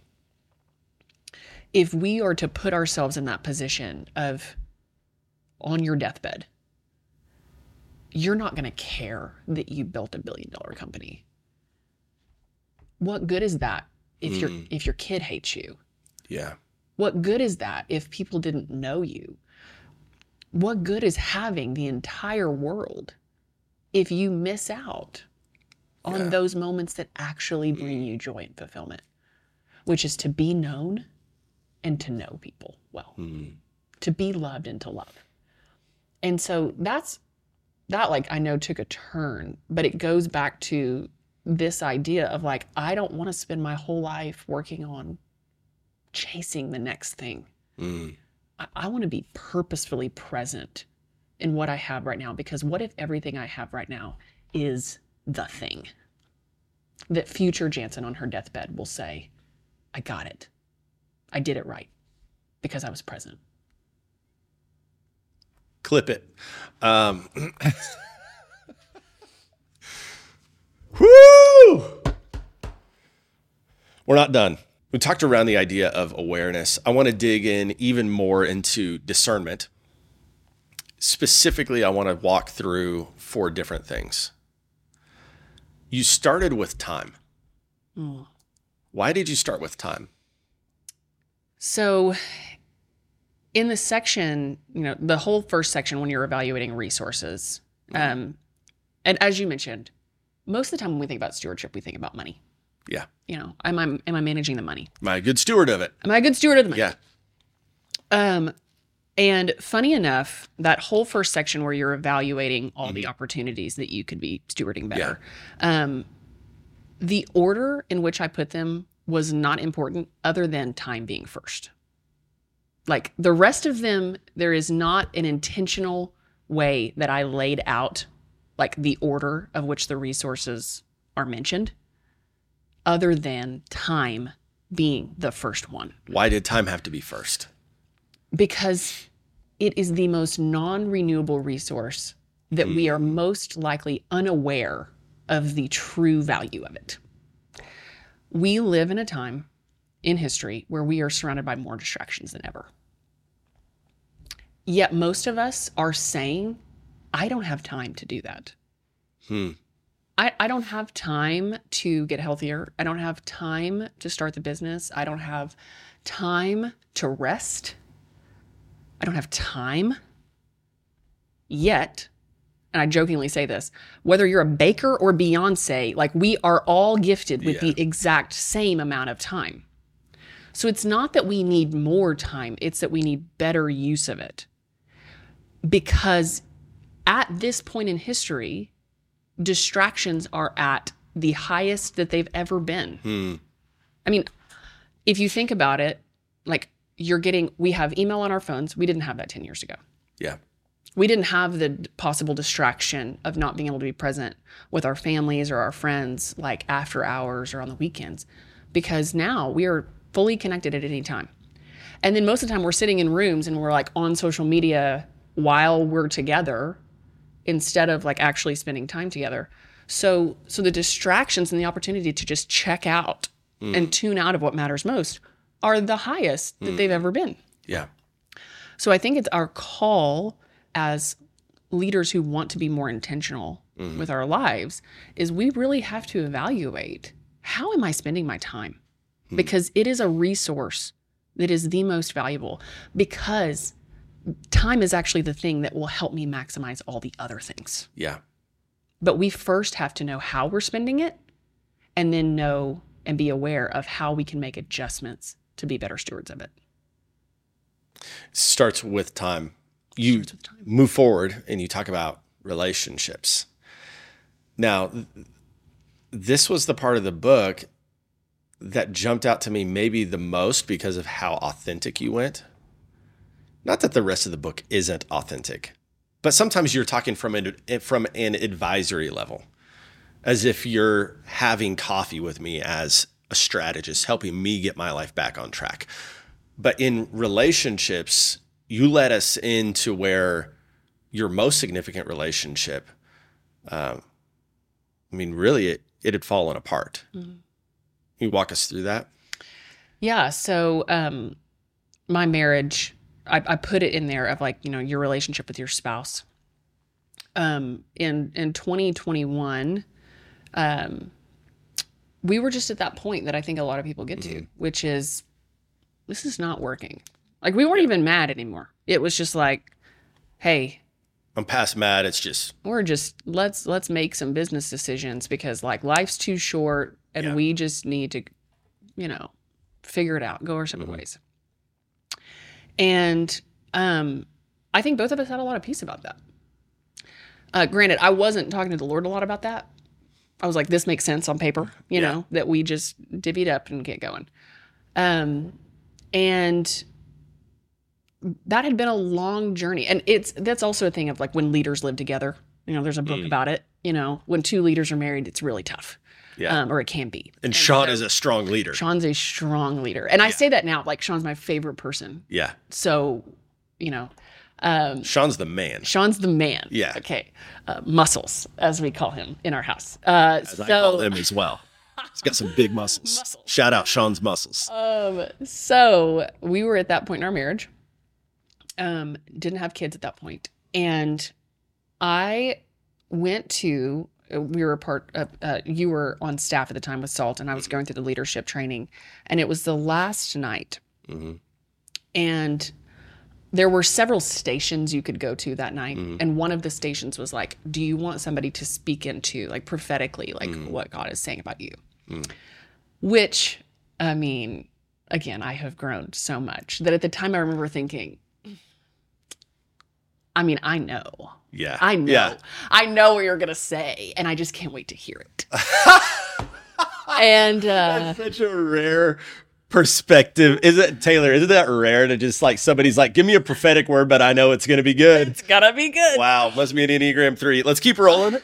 C: If we are to put ourselves in that position of on your deathbed, you're not going to care that you built a billion dollar company. What good is that if mm. your if your kid hates you?
B: Yeah.
C: What good is that if people didn't know you? What good is having the entire world if you miss out on yeah. those moments that actually bring you joy and fulfillment, which is to be known and to know people well, mm. to be loved and to love. And so that's, that like I know took a turn, but it goes back to this idea of like, I don't want to spend my whole life working on chasing the next thing. Mm. I, I want to be purposefully present in what I have right now, because what if everything I have right now is the thing that future Jansen on her deathbed will say, I got it. I did it right because I was present.
B: Clip it. Um, woo! We're not done. We talked around the idea of awareness. I want to dig in even more into discernment. Specifically, I want to walk through four different things. You started with time. Mm. Why did you start with time?
C: So in the section, you know, the whole first section when you're evaluating resources, mm. um, and as you mentioned, most of the time when we think about stewardship, we think about money.
B: Yeah.
C: You know, am I, am I managing the money?
B: Am I a good steward of it?
C: Am I a good steward of the money?
B: Yeah.
C: Um, And funny enough, that whole first section where you're evaluating all mm-hmm. the opportunities that you could be stewarding better, yeah. um, the order in which I put them was not important other than time being first. Like the rest of them, there is not an intentional way that I laid out like the order of which the resources are mentioned other than time being the first one.
B: Why did time have to be first? Because
C: it is the most non-renewable resource that mm. we are most likely unaware of the true value of it. We live in a time in history where we are surrounded by more distractions than ever. Yet most of us are saying, I don't have time to do that. Hmm. I, I don't have time to get healthier. I don't have time to start the business. I don't have time to rest. I don't have time. Yet, and I jokingly say this, whether you're a baker or Beyonce, like we are all gifted with yeah. the exact same amount of time. So it's not that we need more time, it's that we need better use of it. Because at this point in history, distractions are at the highest that they've ever been. Hmm. I mean, if you think about it, like you're getting, we have email on our phones. We didn't have that ten years ago.
B: Yeah.
C: We didn't have the possible distraction of not being able to be present with our families or our friends, like after hours or on the weekends, because now we are fully connected at any time. And then most of the time we're sitting in rooms and we're like on social media while we're together instead of like actually spending time together. So, so the distractions and the opportunity to just check out mm. and tune out of what matters most are the highest that mm. they've ever been.
B: Yeah.
C: So I think it's our call as leaders who want to be more intentional mm. with our lives is we really have to evaluate, how am I spending my time? Mm. Because it is a resource that is the most valuable, because time is actually the thing that will help me maximize all the other things.
B: Yeah.
C: But we first have to know how we're spending it, and then know and be aware of how we can make adjustments to be better stewards of it.
B: Starts with time. You with time. Move forward and you talk about relationships. Now, th- this was the part of the book that jumped out to me maybe the most because of how authentic you went. Not that the rest of the book isn't authentic, but sometimes you're talking from an, from an advisory level, as if you're having coffee with me as a strategist, helping me get my life back on track. But in relationships, you led us into where your most significant relationship, um, I mean, really, it, it had fallen apart. Mm-hmm. Can you walk us through that?
C: Yeah. So um, my marriage, I, I put it in there of like, you know, your relationship with your spouse. Um, in, in twenty twenty-one, um, we were just at that point that I think a lot of people get mm-hmm. to, which is, this is not working. Like, we weren't yeah. even mad anymore. It was just like, hey,
B: I'm past mad. It's just,
C: we're just, let's, let's make some business decisions, because like life's too short and yeah. we just need to, you know, figure it out, go our separate mm-hmm. ways. And, um, I think both of us had a lot of peace about that. Uh, granted, I wasn't talking to the Lord a lot about that. I was like, this makes sense on paper, you yeah. know, that we just divvied up and get going. Um, and that had been a long journey. And it's, that's also a thing of like when leaders live together, you know, there's a book mm. about it, you know, when two leaders are married, it's really tough.
B: Yeah.
C: Um, or it can be.
B: And, and Sean so, is a strong leader.
C: Sean's a strong leader. And I yeah. say that now, like Sean's my favorite person.
B: Yeah.
C: So, you know, um,
B: Sean's the man.
C: Sean's the man.
B: Yeah.
C: Okay. Uh, muscles, as we call him in our house. Uh,
B: as
C: so,
B: I call him as well. He's got some big muscles. muscles. Shout out Sean's muscles.
C: Um, so we were at that point in our marriage. Um, didn't have kids at that point. And I went to, we were a part of, uh, you were on staff at the time with SALT, and I was going through the leadership training, and it was the last night. Mm-hmm. And there were several stations you could go to that night. Mm-hmm. And one of the stations was like, do you want somebody to speak into, like prophetically, like mm-hmm. what God is saying about you? Mm-hmm. Which, I mean, again, I have grown so much that at the time I remember thinking, I mean, I know.
B: Yeah.
C: I know.
B: Yeah.
C: I know what you're going to say, and I just can't wait to hear it. and uh,
B: That's such a rare perspective. Is it, Taylor, isn't that rare to just like somebody's like, give me a prophetic word, but I know it's going to be good.
C: It's going to be good.
B: Wow. Must be an Enneagram three. Let's keep rolling.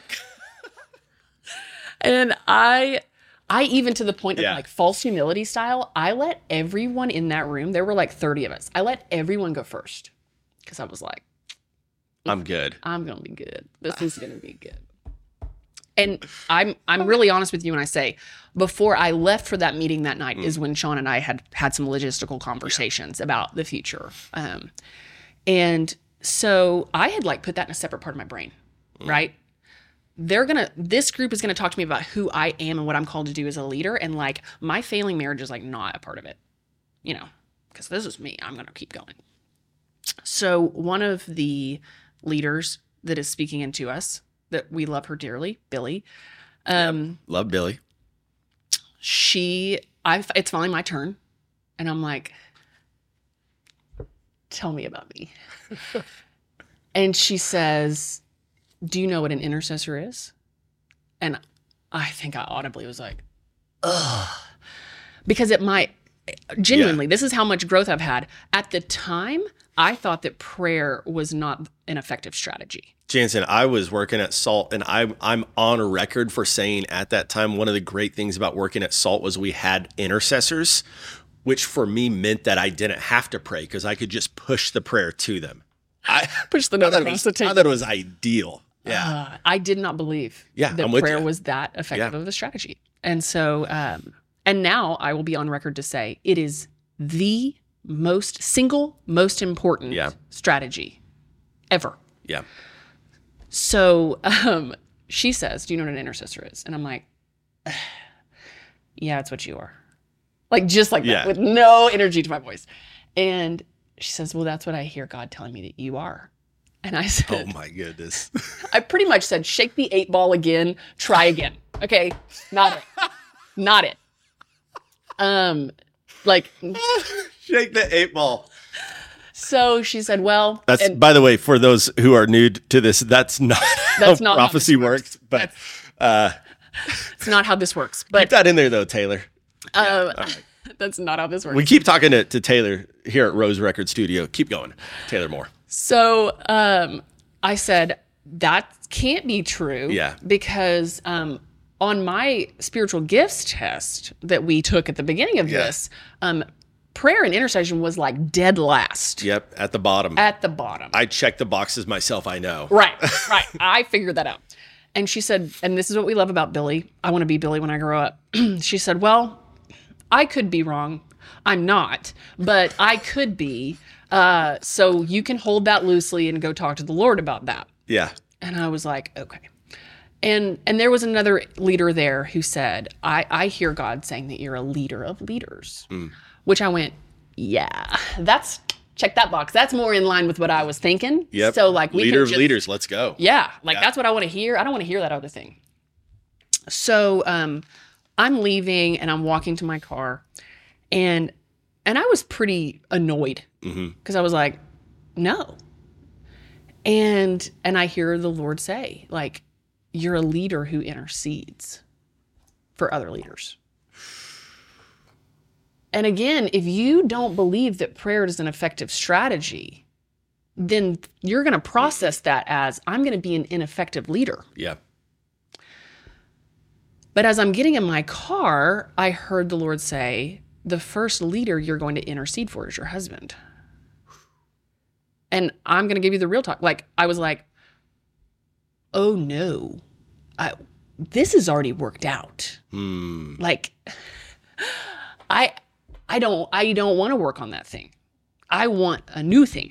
C: And I, I even to the point of
B: yeah.
C: like false humility style, I let everyone in that room, there were like thirty of us. I let everyone go first because I was like,
B: I'm good.
C: I'm going to be good. This is going to be good. And I'm I'm really honest with you when I say, before I left for that meeting that night mm. is when Sean and I had had some logistical conversations yeah. about the future. Um, and so I had like put that in a separate part of my brain, mm. right? They're going to, this group is going to talk to me about who I am and what I'm called to do as a leader. And like my failing marriage is like not a part of it, you know, because this is me. I'm going to keep going. So one of the leaders that is speaking into us, that we love her dearly, Billy. Um,
B: yep. Love Billy.
C: She, I, it's finally my turn. And I'm like, tell me about me. And she says, do you know what an intercessor is? And I think I audibly was like, ugh. Because at my, Genuinely,
B: Yeah.
C: this is how much growth I've had. At the time, I thought that prayer was not an effective strategy.
B: Jansen, I was working at Salt, and I, I'm on record for saying at that time, one of the great things about working at Salt was we had intercessors, which for me meant that I didn't have to pray because I could just push the prayer to them. I
C: Push the
B: I
C: note
B: thought, it
C: across
B: was,
C: the
B: I
C: table.
B: thought it was ideal. Yeah.
C: Uh, I did not believe
B: Yeah,
C: that
B: I'm with
C: prayer
B: you.
C: was that effective
B: Yeah.
C: of a strategy. And so, um, and now I will be on record to say it is the most single, most important
B: Yeah.
C: strategy ever.
B: Yeah.
C: So um, she says, do you know what an intercessor is? And I'm like, yeah, it's what you are. Like, just like
B: Yeah.
C: that, with no energy to my voice. And she says, well, that's what I hear God telling me that you are. And I
B: Oh
C: said,
B: my goodness.
C: I pretty much said, shake the eight ball again, try again. Okay, not it. Not it. Um, like,
B: Shake the eight ball.
C: so she said, well,
B: That's,
C: and
B: by the way, for those who are new to this, that's not
C: That's
B: how
C: not how
B: prophecy
C: this
B: works. But uh,
C: it's not how this works.
B: keep
C: But
B: that in there, though, Taylor.
C: uh, that's not how this works.
B: We keep talking to, to Taylor here at Rose Record Studio. Keep going, Taylor Moore.
C: So um, I said, that can't be true.
B: Yeah.
C: Because um, on my spiritual gifts test that we took at the beginning of
B: Yeah.
C: this, um, prayer and intercession was like dead last
B: Yep, at the bottom.
C: at the bottom.
B: I check the boxes myself, I know.
C: Right, right. I figured that out. And she said, and this is what we love about Billy. I want to be Billy when I grow up. She said, well, I could be wrong. I'm not, but I could be. Uh, so you can hold that loosely and go talk to the Lord about that.
B: Yeah.
C: And I was like, okay. And and there was another leader there who said, I, I hear God saying that you're a leader of leaders, which I went, yeah, that's, check that box. That's more in line with what I was thinking.
B: Yep.
C: So like we
B: Leader
C: can
B: of
C: just,
B: leaders, let's go.
C: yeah, like
B: Yeah.
C: that's what I want to hear. I don't want to hear that other thing. So um, I'm leaving and I'm walking to my car, and and I was pretty annoyed because I was like, no. And and I hear the Lord say, like, you're a leader who intercedes for other leaders. And again, if you don't believe that prayer is an effective strategy, then you're going to process that as, I'm going to be an ineffective leader.
B: Yeah.
C: But as I'm getting in my car, I heard the Lord say, the first leader you're going to intercede for is your husband. And I'm going to give you the real talk. Like, I was like, oh no, I, this is already worked out.
B: Hmm.
C: Like, I, I don't, I don't want to work on that thing. I want a new thing.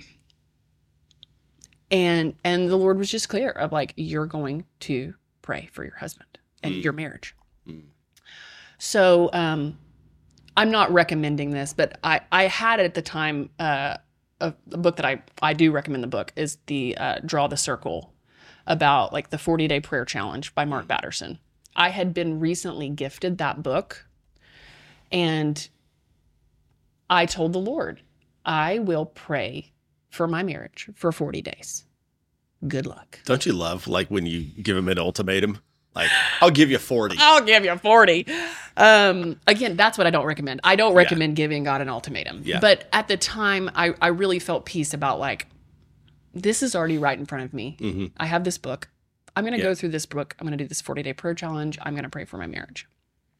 C: And, and the Lord was just clear of like, you're going to pray for your husband and your marriage. So, um, I'm not recommending this, but I, I had at the time, uh, a, a book that I, I do recommend. The book is the, uh, Draw the Circle, about like the forty day prayer challenge by Mark Batterson. I had been recently gifted that book, and I told the Lord, I will pray for my marriage for forty days. Good luck.
B: Don't you love like when you give him an ultimatum? Like, I'll give you forty.
C: I'll give you forty. Um, again, that's what I don't recommend. I don't recommend giving God an ultimatum.
B: Yeah.
C: But at the time, I, I really felt peace about like, this is already right in front of me.
B: Mhm.
C: I have this book. I'm going to
B: Yeah.
C: go through this book. I'm going to do this forty day prayer challenge. I'm going to pray for my marriage.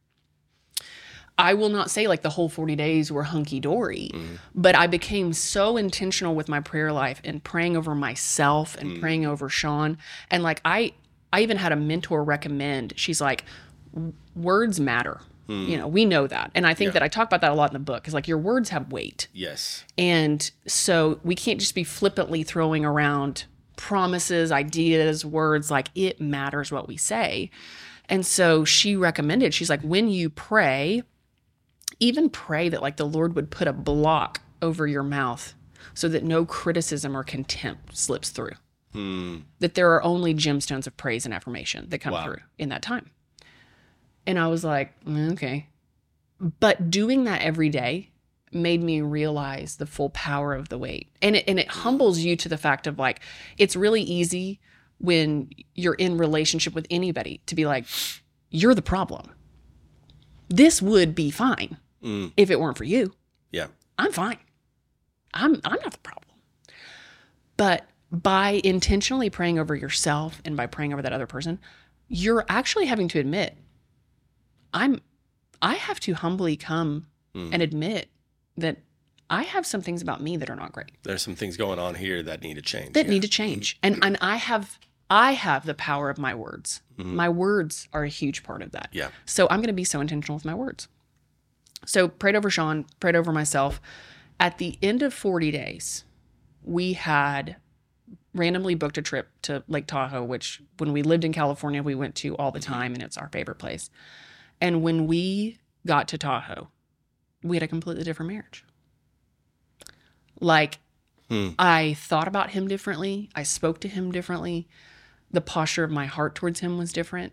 C: I will not say like the whole forty days were hunky dory, but I became so intentional with my prayer life and praying over myself and praying over Sean. And like, I, I even had a mentor recommend, she's like, words matter. You know, we know that. And I think
B: Yeah.
C: that I talk about that a lot in the book, is like your words have weight.
B: Yes.
C: And so we can't just be flippantly throwing around promises, ideas, words, like it matters what we say. And so she recommended, she's like, when you pray, even pray that like the Lord would put a block over your mouth so that no criticism or contempt slips through.
B: Hmm.
C: That there are only gemstones of praise and affirmation that come
B: Wow.
C: through in that time. And I was like, mm, okay. But doing that every day made me realize the full power of the weight. And it, and it humbles you to the fact of like, it's really easy when you're in relationship with anybody to be like, you're the problem. This would be fine.
B: Mm.
C: If it weren't for you,
B: Yeah.
C: I'm fine. I'm I'm not the problem. But by intentionally praying over yourself and by praying over that other person, you're actually having to admit, I'm I have to humbly come
B: Mm.
C: and admit that I have some things about me that are not great.
B: There's some things going on here that need to change.
C: That
B: yeah.
C: need to change. And and I have I have the power of my words.
B: Mhm.
C: My words are a huge part of that.
B: Yeah.
C: So I'm going to be so intentional with my words. So prayed over Sean, prayed over myself. At the end of forty days, we had randomly booked a trip to Lake Tahoe, which when we lived in California, we went to all the time, and it's our favorite place. And when we got to Tahoe, we had a completely different marriage. Like,
B: Hmm.
C: I thought about him differently. I spoke to him differently. The posture of my heart towards him was different.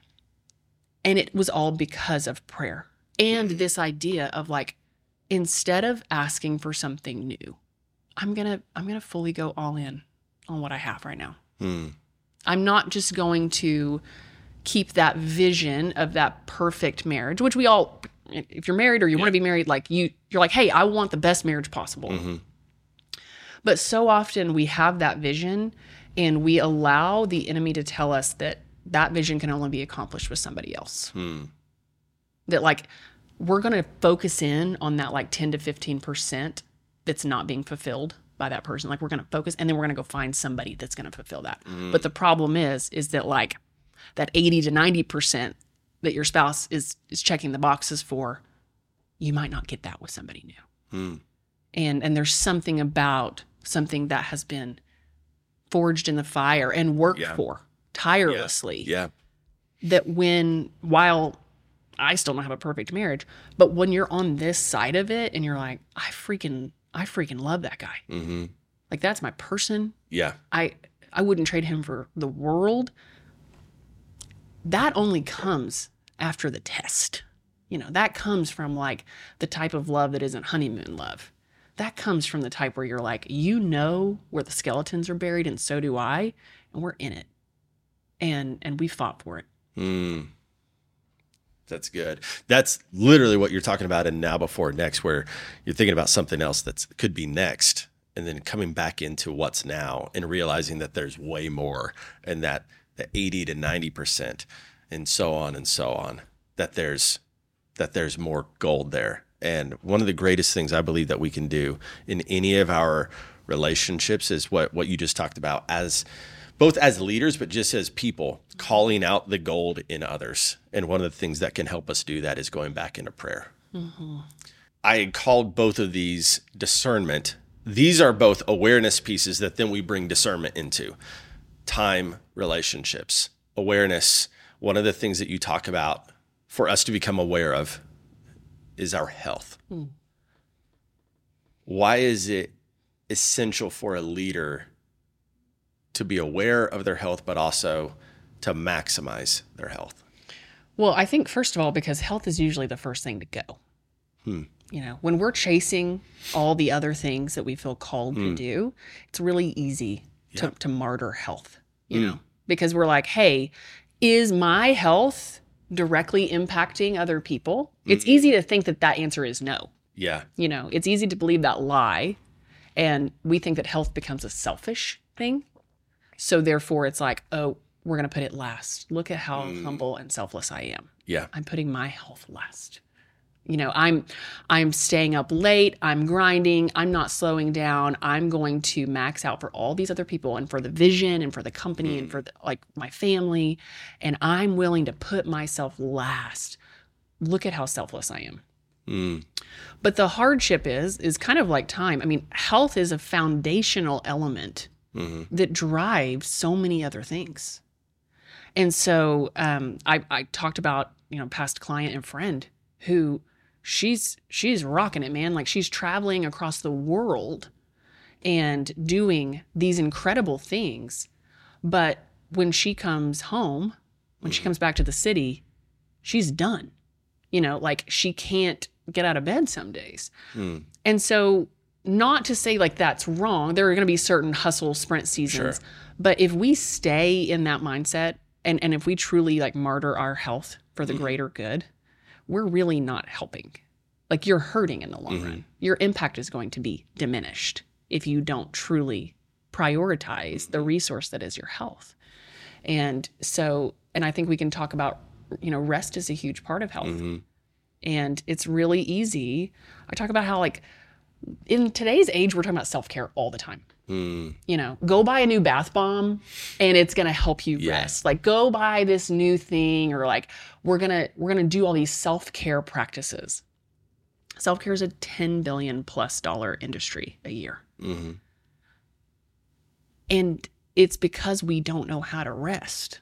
C: And it was all because of prayer. And this idea of like, instead of asking for something new, I'm going to, I'm going to fully go all in on what I have right now.
B: Hmm.
C: I'm not just going to keep that vision of that perfect marriage, which we all, if you're married or you
B: Yeah.
C: want to be married, like you, you're like, hey, I want the best marriage possible.
B: Mhm.
C: But so often we have that vision and we allow the enemy to tell us that that vision can only be accomplished with somebody else.
B: Hmm.
C: That like, we're going to focus in on that like ten to fifteen percent that's not being fulfilled by that person. Like we're going to focus and then we're going to go find somebody that's going to fulfill that.
B: Mm.
C: But the problem is, is that like that eighty to ninety percent that your spouse is, is checking the boxes for, you might not get that with somebody new.
B: Hmm.
C: And, and there's something about something that has been forged in the fire and worked
B: Yeah.
C: for tirelessly.
B: Yeah.
C: That when, while I still don't have a perfect marriage, but when you're on this side of it and you're like, I freaking, I freaking love that guy.
B: Mm-hmm.
C: Like that's my person.
B: Yeah.
C: I, I wouldn't trade him for the world. That only comes after the test. You know, that comes from like the type of love that isn't honeymoon love. That comes from the type where you're like, you know where the skeletons are buried and so do I, and we're in it. And and we fought for it.
B: Mm. That's good. That's literally what you're talking about in Now Before Next, where you're thinking about something else that could be next and then coming back into what's now and realizing that there's way more and that the eighty to ninety percent and so on and so on, that there's that there's more gold there. And one of the greatest things I believe that we can do in any of our relationships is what, what you just talked about, as both as leaders, but just as people, calling out the gold in others. And one of the things that can help us do that is going back into prayer. Mm-hmm. I had called both of these discernment. These are both awareness pieces that then we bring discernment into. Time, relationships, awareness. One of the things that you talk about for us to become aware of is our health. Hmm. Why is it essential for a leader to be aware of their health, but also to maximize their health?
C: Well, I think first of all, because health is usually the first thing to go.
B: Hmm.
C: You know, when we're chasing all the other things that we feel called
B: Hmm.
C: to do, it's really easy to,
B: Yeah.
C: to martyr health, you
B: Hmm.
C: know, because we're like, hey, is my health directly impacting other people? It's
B: Hmm.
C: easy to think that that answer is no.
B: Yeah.
C: You know, it's easy to believe that lie. And we think that health becomes a selfish thing. So therefore it's like, oh, we're going to put it last. Look at how
B: Mm.
C: humble and selfless I am.
B: Yeah.
C: I'm putting my health last. You know, I'm I'm staying up late, I'm grinding, I'm not slowing down. I'm going to max out for all these other people and for the vision and for the company
B: Mm.
C: and for the, like my family, and I'm willing to put myself last. Look at how selfless I am.
B: Mm.
C: But the hardship is is kind of like time. I mean, health is a foundational element
B: Mm-hmm.
C: that drives so many other things. And so um, I, I talked about, you know, past client and friend who she's she's rocking it, man. Like she's traveling across the world and doing these incredible things. But when she comes home, when she comes back to the city, she's done. You know, like she can't get out of bed some days.
B: Mm.
C: And so not to say like that's wrong. There are going to be certain hustle sprint seasons.
B: Sure.
C: But if we stay in that mindset and, and if we truly like martyr our health for the
B: Mm.
C: greater good, we're really not helping. like you're hurting in the long mm-hmm. run. Your impact is going to be diminished if you don't truly prioritize the resource that is your health. And so, and I think we can talk about, you know, rest is a huge part of health. Mm-hmm. And it's really easy. I talk about how, like, in today's age, we're talking about self-care all the time. Mm. You know, go buy a new bath bomb and it's going to help you yeah. rest. Like, go buy this new thing, or like, we're going to, we're going to do all these self-care practices. Self-care is a ten billion plus dollar industry a year. Mm-hmm. And it's because we don't know how to rest.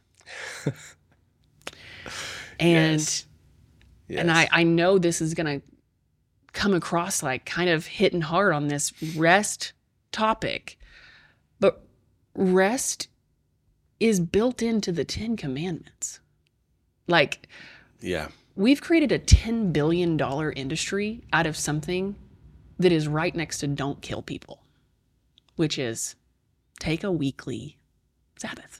C: and, yes. Yes. and I, I know this is going to come across like kind of hitting hard on this rest topic, but rest is built into the Ten Commandments. Like,
B: yeah,
C: we've created a ten billion dollars industry out of something that is right next to don't kill people, which is take a weekly Sabbath.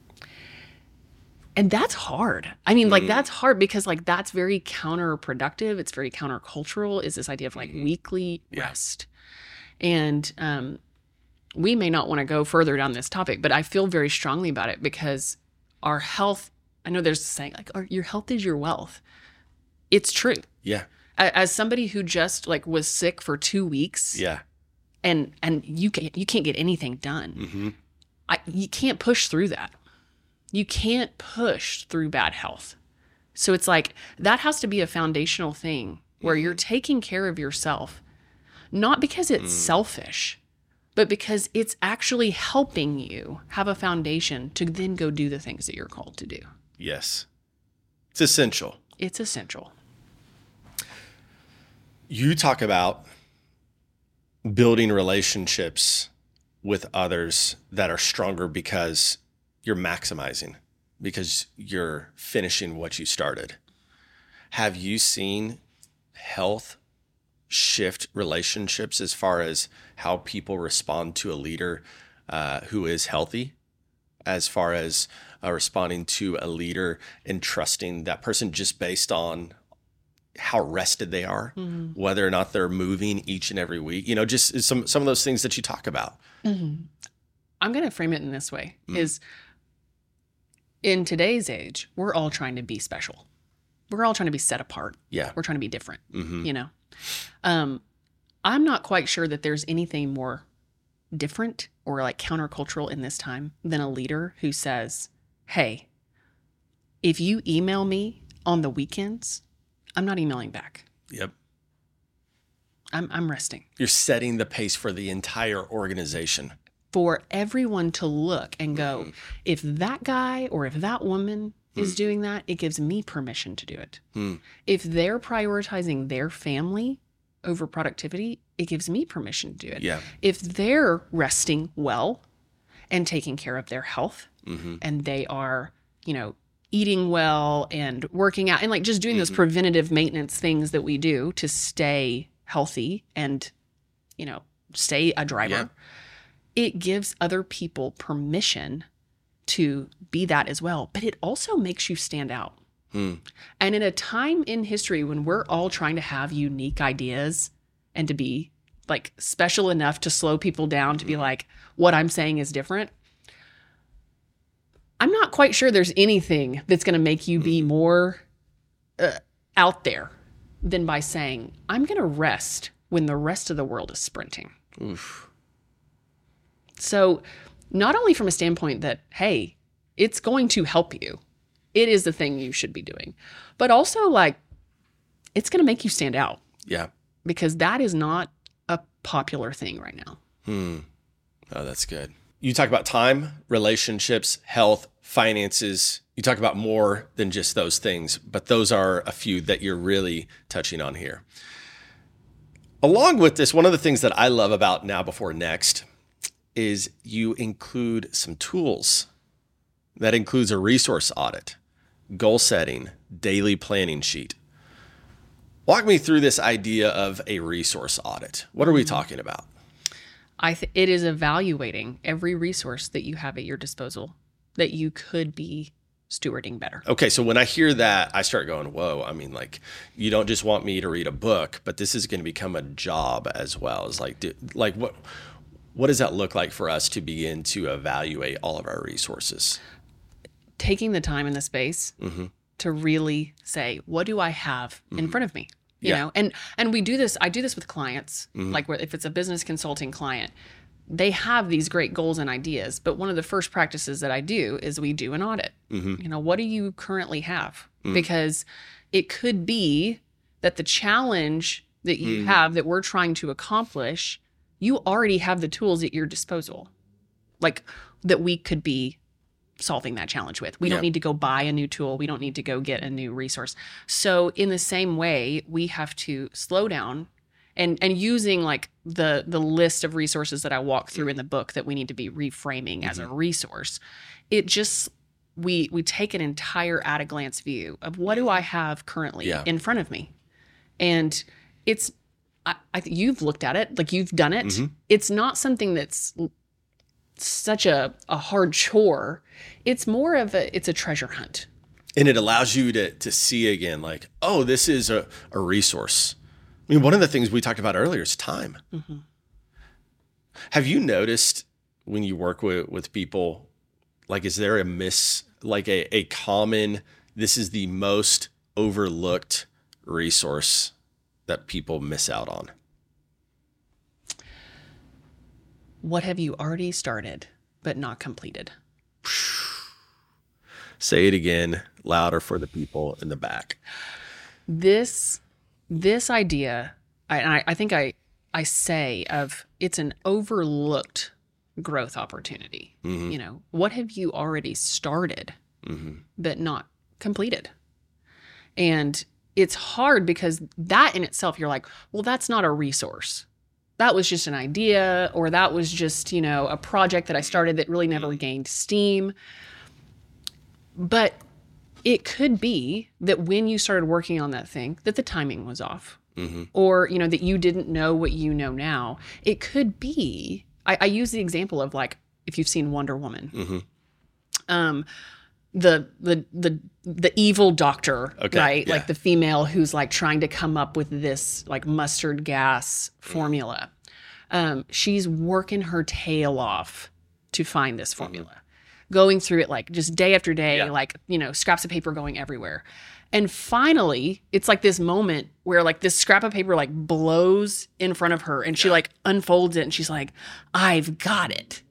C: And that's hard. I mean, like, mm. that's hard because, like, that's very counterproductive. It's very countercultural, is this idea of, like, mm. weekly yeah. rest. And um, we may not want to go further down this topic, but I feel very strongly about it because our health, I know there's a saying, like, oh, your health is your wealth. It's true.
B: Yeah.
C: As somebody who just, like, was sick for two weeks.
B: Yeah.
C: And and you can't, you can't get anything done. Mm-hmm. I, you can't push through that. You can't push through bad health. So it's like, that has to be a foundational thing where you're taking care of yourself, not because it's mm. selfish, but because it's actually helping you have a foundation to then go do the things that you're called to do.
B: Yes. It's essential.
C: It's essential.
B: You talk about building relationships with others that are stronger because you're maximizing, because you're finishing what you started. Have you seen health shift relationships as far as how people respond to a leader uh, who is healthy, as far as uh, responding to a leader and trusting that person just based on how rested they are, mm-hmm. whether or not they're moving each and every week, you know, just some, some of those things that you talk about.
C: Mm-hmm. I'm going to frame it in this way mm. is in today's age, we're all trying to be special. We're all trying to be set apart.
B: Yeah.
C: We're trying to be different, mm-hmm. you know? Um, I'm not quite sure that there's anything more different or like countercultural in this time than a leader who says, hey, if you email me on the weekends, I'm not emailing back.
B: Yep.
C: I'm I'm resting.
B: You're setting the pace for the entire organization.
C: For everyone to look and go, mm. if that guy or if that woman mm. is doing that, it gives me permission to do it. Mm. If they're prioritizing their family over productivity, it gives me permission to do it.
B: Yeah.
C: If they're resting well and taking care of their health mm-hmm. and they are, you know, eating well and working out and like just doing mm-hmm. those preventative maintenance things that we do to stay healthy and, you know, stay a driver. Yeah. It gives other people permission to be that as well, but it also makes you stand out. Hmm. And in a time in history when we're all trying to have unique ideas and to be like special enough to slow people down, to be like, what I'm saying is different, I'm not quite sure there's anything that's going to make you be more uh, out there than by saying, I'm going to rest when the rest of the world is sprinting. Oof. So not only from a standpoint that, hey, it's going to help you. It is the thing you should be doing. But also, like, it's going to make you stand out.
B: Yeah.
C: Because that is not a popular thing right now.
B: Hmm. Oh, that's good. You talk about time, relationships, health, finances. You talk about more than just those things, but those are a few that you're really touching on here. Along with this, one of the things that I love about Now Before Next is you include some tools. That includes a resource audit, goal setting, daily planning sheet. Walk me through this idea of a resource audit. What are we talking about?
C: I th- it is evaluating every resource that you have at your disposal that you could be stewarding better.
B: Okay, so when I hear that, I start going, whoa, I mean, like, you don't just want me to read a book, but this is going to become a job as well. It's like, do, like what what does that look like for us to begin to evaluate all of our resources?
C: Taking the time and the space mm-hmm. to really say, what do I have mm-hmm. in front of me? You yeah. know, and and we do this, I do this with clients, mm-hmm. like if it's a business consulting client, they have these great goals and ideas, but one of the first practices that I do is we do an audit. Mm-hmm. You know, what do you currently have? Mm-hmm. Because it could be that the challenge that you mm-hmm. have that we're trying to accomplish, you already have the tools at your disposal, like that we could be solving that challenge with. We
B: yeah.
C: don't need to go buy a new tool. We don't need to go get a new resource. So in the same way, we have to slow down and and using like the the list of resources that I walk through in the book that we need to be reframing mm-hmm. as a resource. It just, we we take an entire at a glance view of what do I have currently yeah. in front of me. And it's, I, I you've looked at it, like you've done it. Mm-hmm. It's not something that's such a, a hard chore. It's more of a, it's a treasure hunt.
B: And it allows you to to see again, like, oh, this is a, a resource. I mean, one of the things we talked about earlier is time. Mm-hmm. Have you noticed when you work with, with people, like, is there a miss, like a, a common, this is the most overlooked resource that people miss out on?
C: What have you already started but not completed?
B: Say it again, louder for the people in the back.
C: This this idea, I, I think I I say of it's an overlooked growth opportunity. Mm-hmm. You know, what have you already started mm-hmm. but not completed? And it's hard because that in itself, you're like, well, that's not a resource. That was just an idea, or that was just, you know, a project that I started that really never gained steam. But it could be that when you started working on that thing, that the timing was off. Mm-hmm. Or, you know, that you didn't know what you know now. It could be, I, I use the example of like, if you've seen Wonder Woman, mm-hmm. um, the, the, the, the evil doctor, okay, right? Yeah. Like the female who's like trying to come up with this like mustard gas formula. Um, she's working her tail off to find this formula, mm-hmm. going through it like just day after day, yeah. like, you know, scraps of paper going everywhere. And finally, it's like this moment where like this scrap of paper like blows in front of her and yeah. she like unfolds it and she's like, I've got it.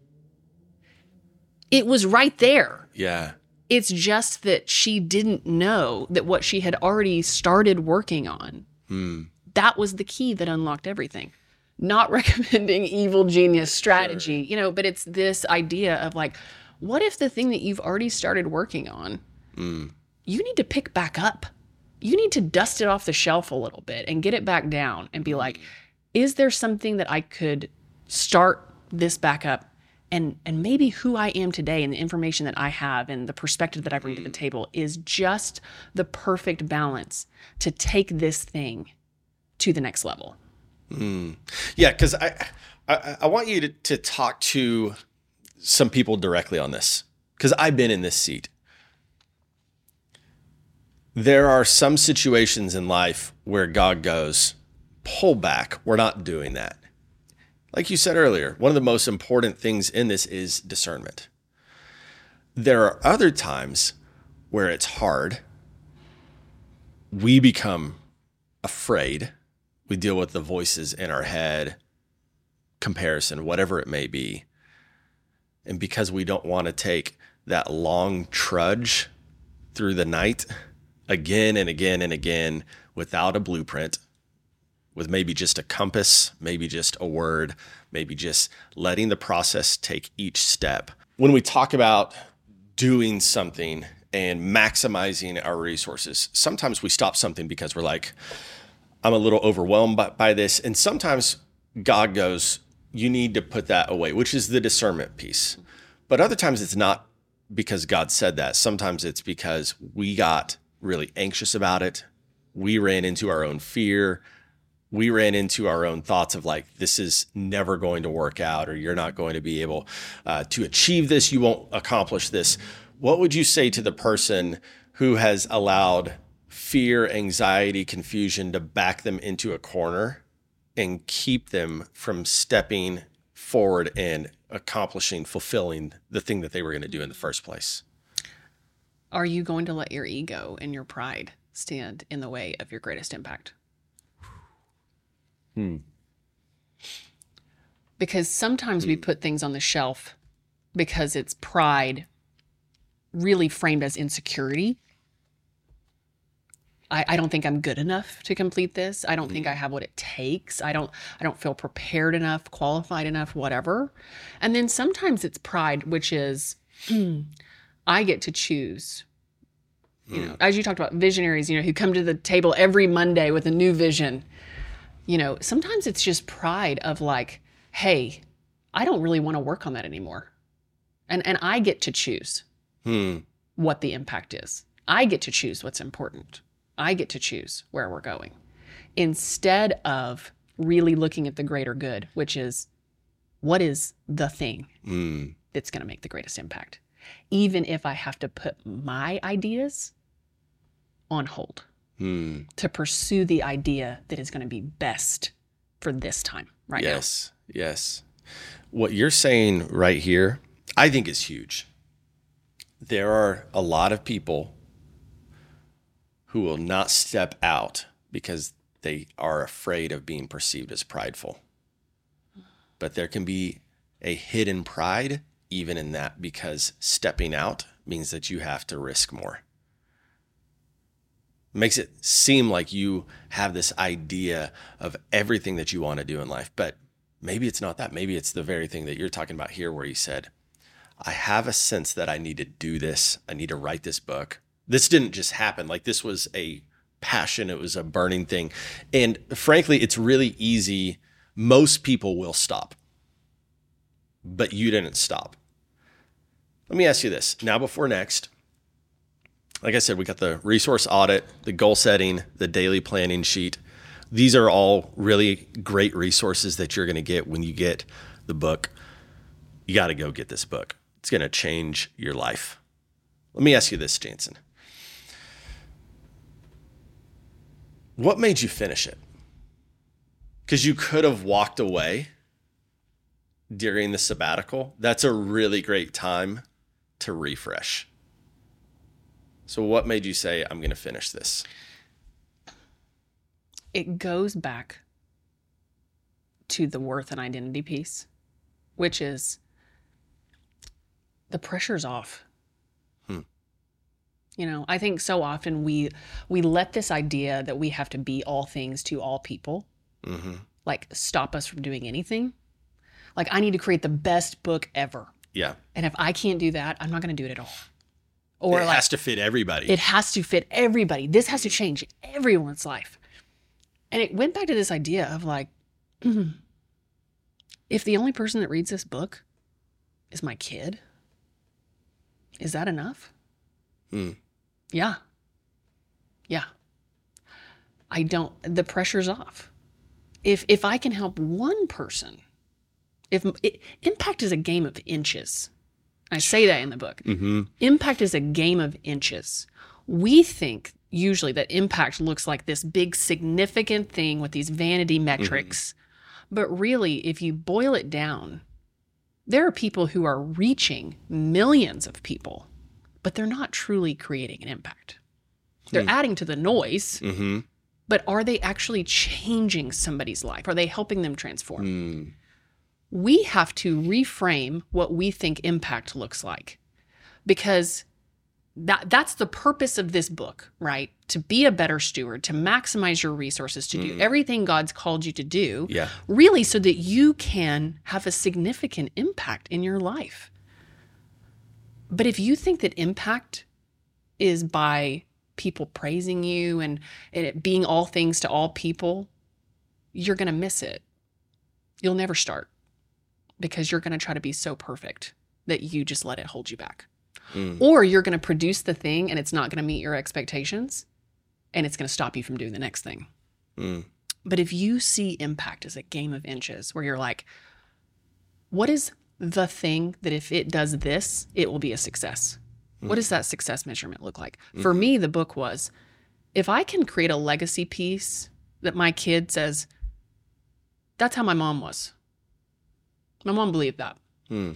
C: It was right there.
B: Yeah.
C: It's just that she didn't know that what she had already started working on, hmm. that was the key that unlocked everything. Not recommending evil genius strategy, sure. you know, but it's this idea of like, what if the thing that you've already started working on, mm. you need to pick back up. You need to dust it off the shelf a little bit and get it back down and be like, is there something that I could start this back up? And and maybe who I am today and the information that I have and the perspective that I bring mm. to the table is just the perfect balance to take this thing to the next level.
B: Mm. Yeah, because I, I I want you to, to talk to some people directly on this, because I've been in this seat. There are some situations in life where God goes, pull back. We're not doing that. Like you said earlier, one of the most important things in this is discernment. There are other times where it's hard. We become afraid. We deal with the voices in our head, comparison, whatever it may be. And because we don't want to take that long trudge through the night again and again and again without a blueprint, with maybe just a compass, maybe just a word, maybe just letting the process take each step. When we talk about doing something and maximizing our resources, sometimes we stop something because we're like, I'm a little overwhelmed by, by this. And sometimes God goes, you need to put that away, which is the discernment piece. But other times it's not because God said that. Sometimes it's because we got really anxious about it. We ran into our own fear. We ran into our own thoughts of like, this is never going to work out, or you're not going to be able uh, to achieve this. You won't accomplish this. what would you say to the person who has allowed fear, anxiety, confusion to back them into a corner and keep them from stepping forward and accomplishing, fulfilling the thing that they were going to do in the first place?
C: Are you going to let your ego and your pride stand in the way of your greatest impact?
B: Hmm.
C: Because sometimes we put things on the shelf because it's pride really framed as insecurity. I, I don't think I'm good enough to complete this. I don't think I have what it takes. I don't I don't feel prepared enough, qualified enough, whatever. And then sometimes it's pride, which is I get to choose. You know, as you talked about visionaries, you know, who come to the table every Monday with a new vision. You know, sometimes it's just pride of like, hey, I don't really want to work on that anymore. And and I get to choose
B: Hmm.
C: what the impact is. I get to choose what's important. I get to choose where we're going. Instead of really looking at the greater good, which is what is the thing
B: Hmm.
C: that's going to make the greatest impact? Even if I have to put my ideas on hold
B: Hmm.
C: to pursue the idea that is going to be best for this time right now.
B: Yes. Yes. What you're saying right here, I think is huge. There are a lot of people who will not step out because they are afraid of being perceived as prideful. But there can be a hidden pride even in that, because stepping out means that you have to risk more. It makes it seem like you have this idea of everything that you want to do in life, but maybe it's not that. Maybe it's the very thing that you're talking about here, where you said, I have a sense that I need to do this. I need to write this book. This didn't just happen. Like, this was a passion. It was a burning thing. And frankly, it's really easy. Most people will stop, but you didn't stop. Let me ask you this. Now before next, like I said, we got the resource audit, the goal setting, the daily planning sheet. These are all really great resources that you're going to get when you get the book. You got to go get this book. It's going to change your life. Let me ask you this, Jansen. What made you finish it? Because you could have walked away during the sabbatical. That's a really great time to refresh. So what made you say, I'm going to finish this?
C: It goes back to the worth and identity piece, which is the pressure's off.
B: Hmm.
C: You know, I think so often we we let this idea that we have to be all things to all people,
B: Mm-hmm.
C: like, stop us from doing anything. Like, I need to create the best book ever.
B: Yeah.
C: And if I can't do that, I'm not going to do it at all. Or
B: it
C: like,
B: has to fit everybody.
C: it has to fit everybody. This has to change everyone's life. And it went back to this idea of like, if the only person that reads this book is my kid, is that enough?
B: Hmm.
C: Yeah. Yeah. I don't, the pressure's off. If if I can help one person, if it, impact is a game of inches. I say that in the book.
B: Mm-hmm.
C: Impact is a game of inches. We think usually that impact looks like this big significant thing with these vanity metrics. Mm-hmm. But really, if you boil it down, there are people who are reaching millions of people, but they're not truly creating an impact. They're mm. adding to the noise,
B: mm-hmm.
C: but are they actually changing somebody's life? Are they helping them transform?
B: Mm.
C: We have to reframe what we think impact looks like, because that that's the purpose of this book, right? To be a better steward, to maximize your resources, to mm. do everything God's called you to do,
B: yeah.
C: really so that you can have a significant impact in your life. But if you think that impact is by people praising you and, and it being all things to all people, you're going to miss it. You'll never start, because you're going to try to be so perfect that you just let it hold you back. Mm. Or you're going to produce the thing and it's not going to meet your expectations, and it's going to stop you from doing the next thing.
B: Mm.
C: But if you see impact as a game of inches, where you're like, what is the thing that if it does this, it will be a success? What does that success measurement look like? Mm-hmm. For me, the book was, if I can create a legacy piece that my kid says, that's how my mom was. My mom believed that. Hmm.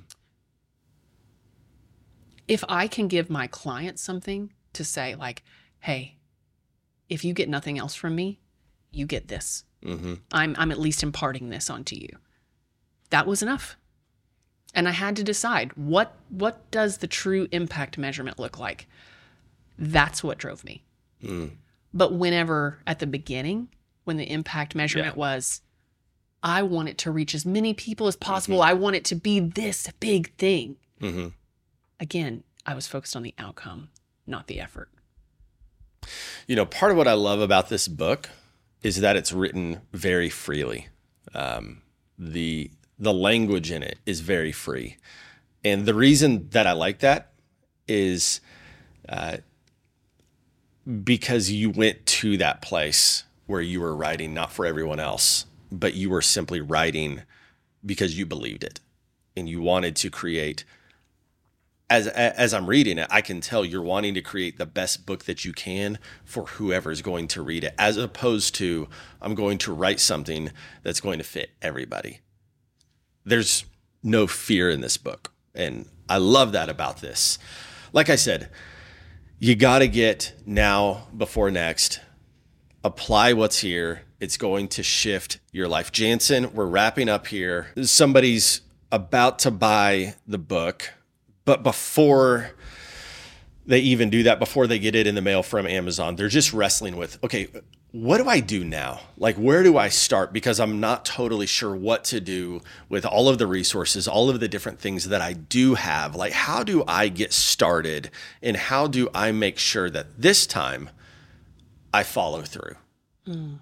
C: If I can give my clients something to say like, hey, if you get nothing else from me, you get this. Mm-hmm. I'm, I'm at least imparting this onto you. That was enough. And I had to decide, what, what does the true impact measurement look like? That's what drove me. Mm. But whenever at the beginning, when the impact measurement yeah. was, I want it to reach as many people as possible. Mm-hmm. I want it to be this big thing. Mm-hmm. Again, I was focused on the outcome, not the effort.
B: You know, part of what I love about this book is that it's written very freely. Um, the the language in it is very free. And the reason that I like that is uh, because you went to that place where you were writing not for everyone else, but you were simply writing because you believed it and you wanted to create. As as I'm reading it, I can tell you're wanting to create the best book that you can for whoever's going to read it, as opposed to I'm going to write something that's going to fit everybody. There's no fear in this book, and I love that about this. Like I said, you got to get now before next. Apply what's here. It's going to shift your life. Jansen, we're wrapping up here. Somebody's about to buy the book, but before they even do that, before they get it in the mail from Amazon, they're just wrestling with, okay, what do I do now? Like, where do I start? Because I'm not totally sure what to do with all of the resources, all of the different things that I do have. Like, how do I get started? And how do I make sure that this time I follow through? Mm.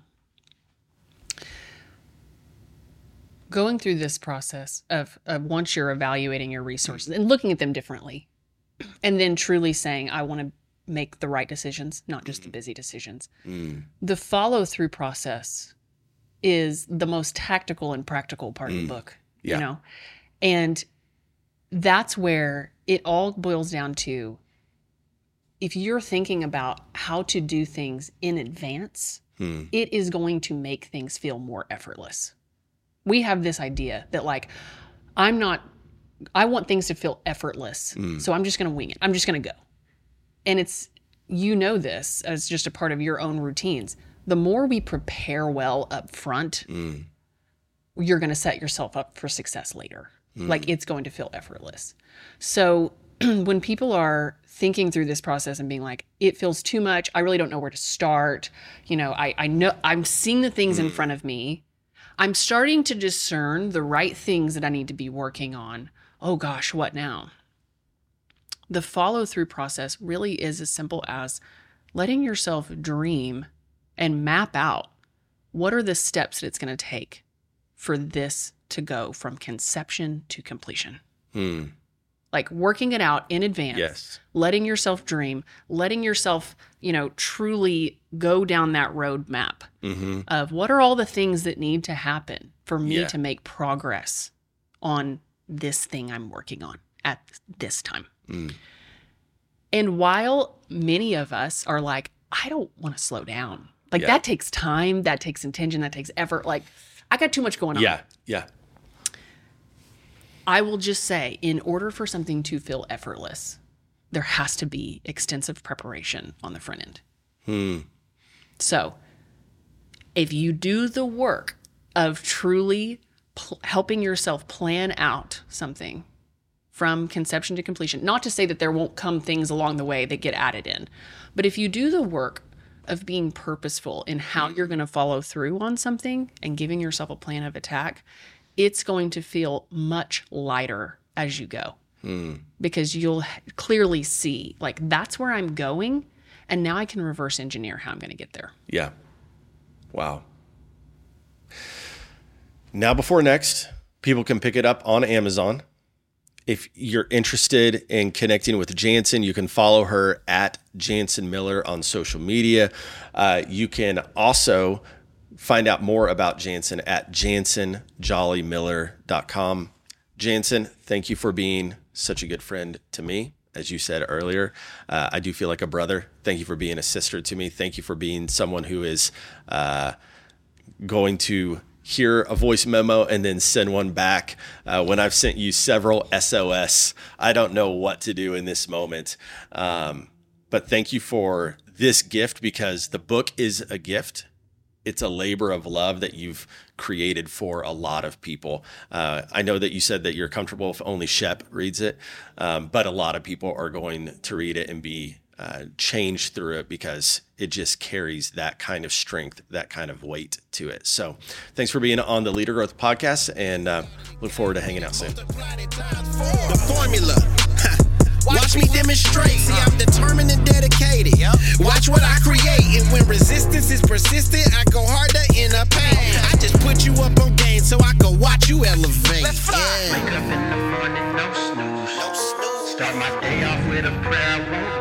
C: Going through this process of, of once you're evaluating your resources and looking at them differently, and then truly saying, I want to make the right decisions, not just the busy decisions. Mm. The follow through process is the most tactical and practical part mm. of the book, yeah. you know? And that's where it all boils down to, if you're thinking about how to do things in advance, mm. it is going to make things feel more effortless. We have this idea that like, I'm not, I want things to feel effortless. Mm. So I'm just going to wing it. I'm just going to go. And it's, you know, this as just a part of your own routines. The more we prepare well up front, mm. you're going to set yourself up for success later. Mm. Like, it's going to feel effortless. So when people are thinking through this process and being like, it feels too much, I really don't know where to start. You know, I, I know I'm seeing the things mm. in front of me. I'm starting to discern the right things that I need to be working on. Oh gosh, what now? The follow-through process really is as simple as letting yourself dream and map out what are the steps that it's going to take for this to go from conception to completion. Hmm. Like working it out in advance, yes. letting yourself dream, letting yourself, you know, truly go down that roadmap mm-hmm. of what are all the things that need to happen for me yeah. to make progress on this thing I'm working on at this time. Mm. And while many of us are like, I don't want to slow down. Like yeah. that takes time, that takes intention, that takes effort. Like, I got too much going on.
B: Yeah, yeah.
C: I will just say, in order for something to feel effortless, there has to be extensive preparation on the front end. Hmm. So if you do the work of truly pl- helping yourself plan out something from conception to completion, not to say that there won't come things along the way that get added in, but if you do the work of being purposeful in how you're going to follow through on something and giving yourself a plan of attack, it's going to feel much lighter as you go. Hmm. Because you'll clearly see, like, that's where I'm going, and now I can reverse engineer how I'm going to get there.
B: Yeah. Wow. Now before next, people can pick it up on Amazon. If you're interested in connecting with Jansen, you can follow her at Jansen Miller on social media. Uh, you can also find out more about Jansen at jansen jolly miller dot com. Jansen, thank you for being such a good friend to me as you said earlier. Uh, I do feel like a brother. Thank you for being a sister to me. Thank you for being someone who is uh, going to hear a voice memo and then send one back. Uh, when I've sent you several S O S, I don't know what to do in this moment. Um, but thank you for this gift, because the book is a gift. It's a labor of love that you've created for a lot of people. Uh, I know that you said that you're comfortable if only Shep reads it, um, but a lot of people are going to read it and be uh, changed through it, because it just carries that kind of strength, that kind of weight to it. So thanks for being on the Leader Growth Podcast, and uh, look forward to hanging out soon.
D: The formula. Watch me demonstrate. See, I'm determined and dedicated. Watch what I create. And when resistance is persistent, I go harder in a pain. I just put you up on game so I can watch you elevate.
A: Wake up in the morning, no snooze.
D: No snooze.
A: Start my day off with a prayer I won't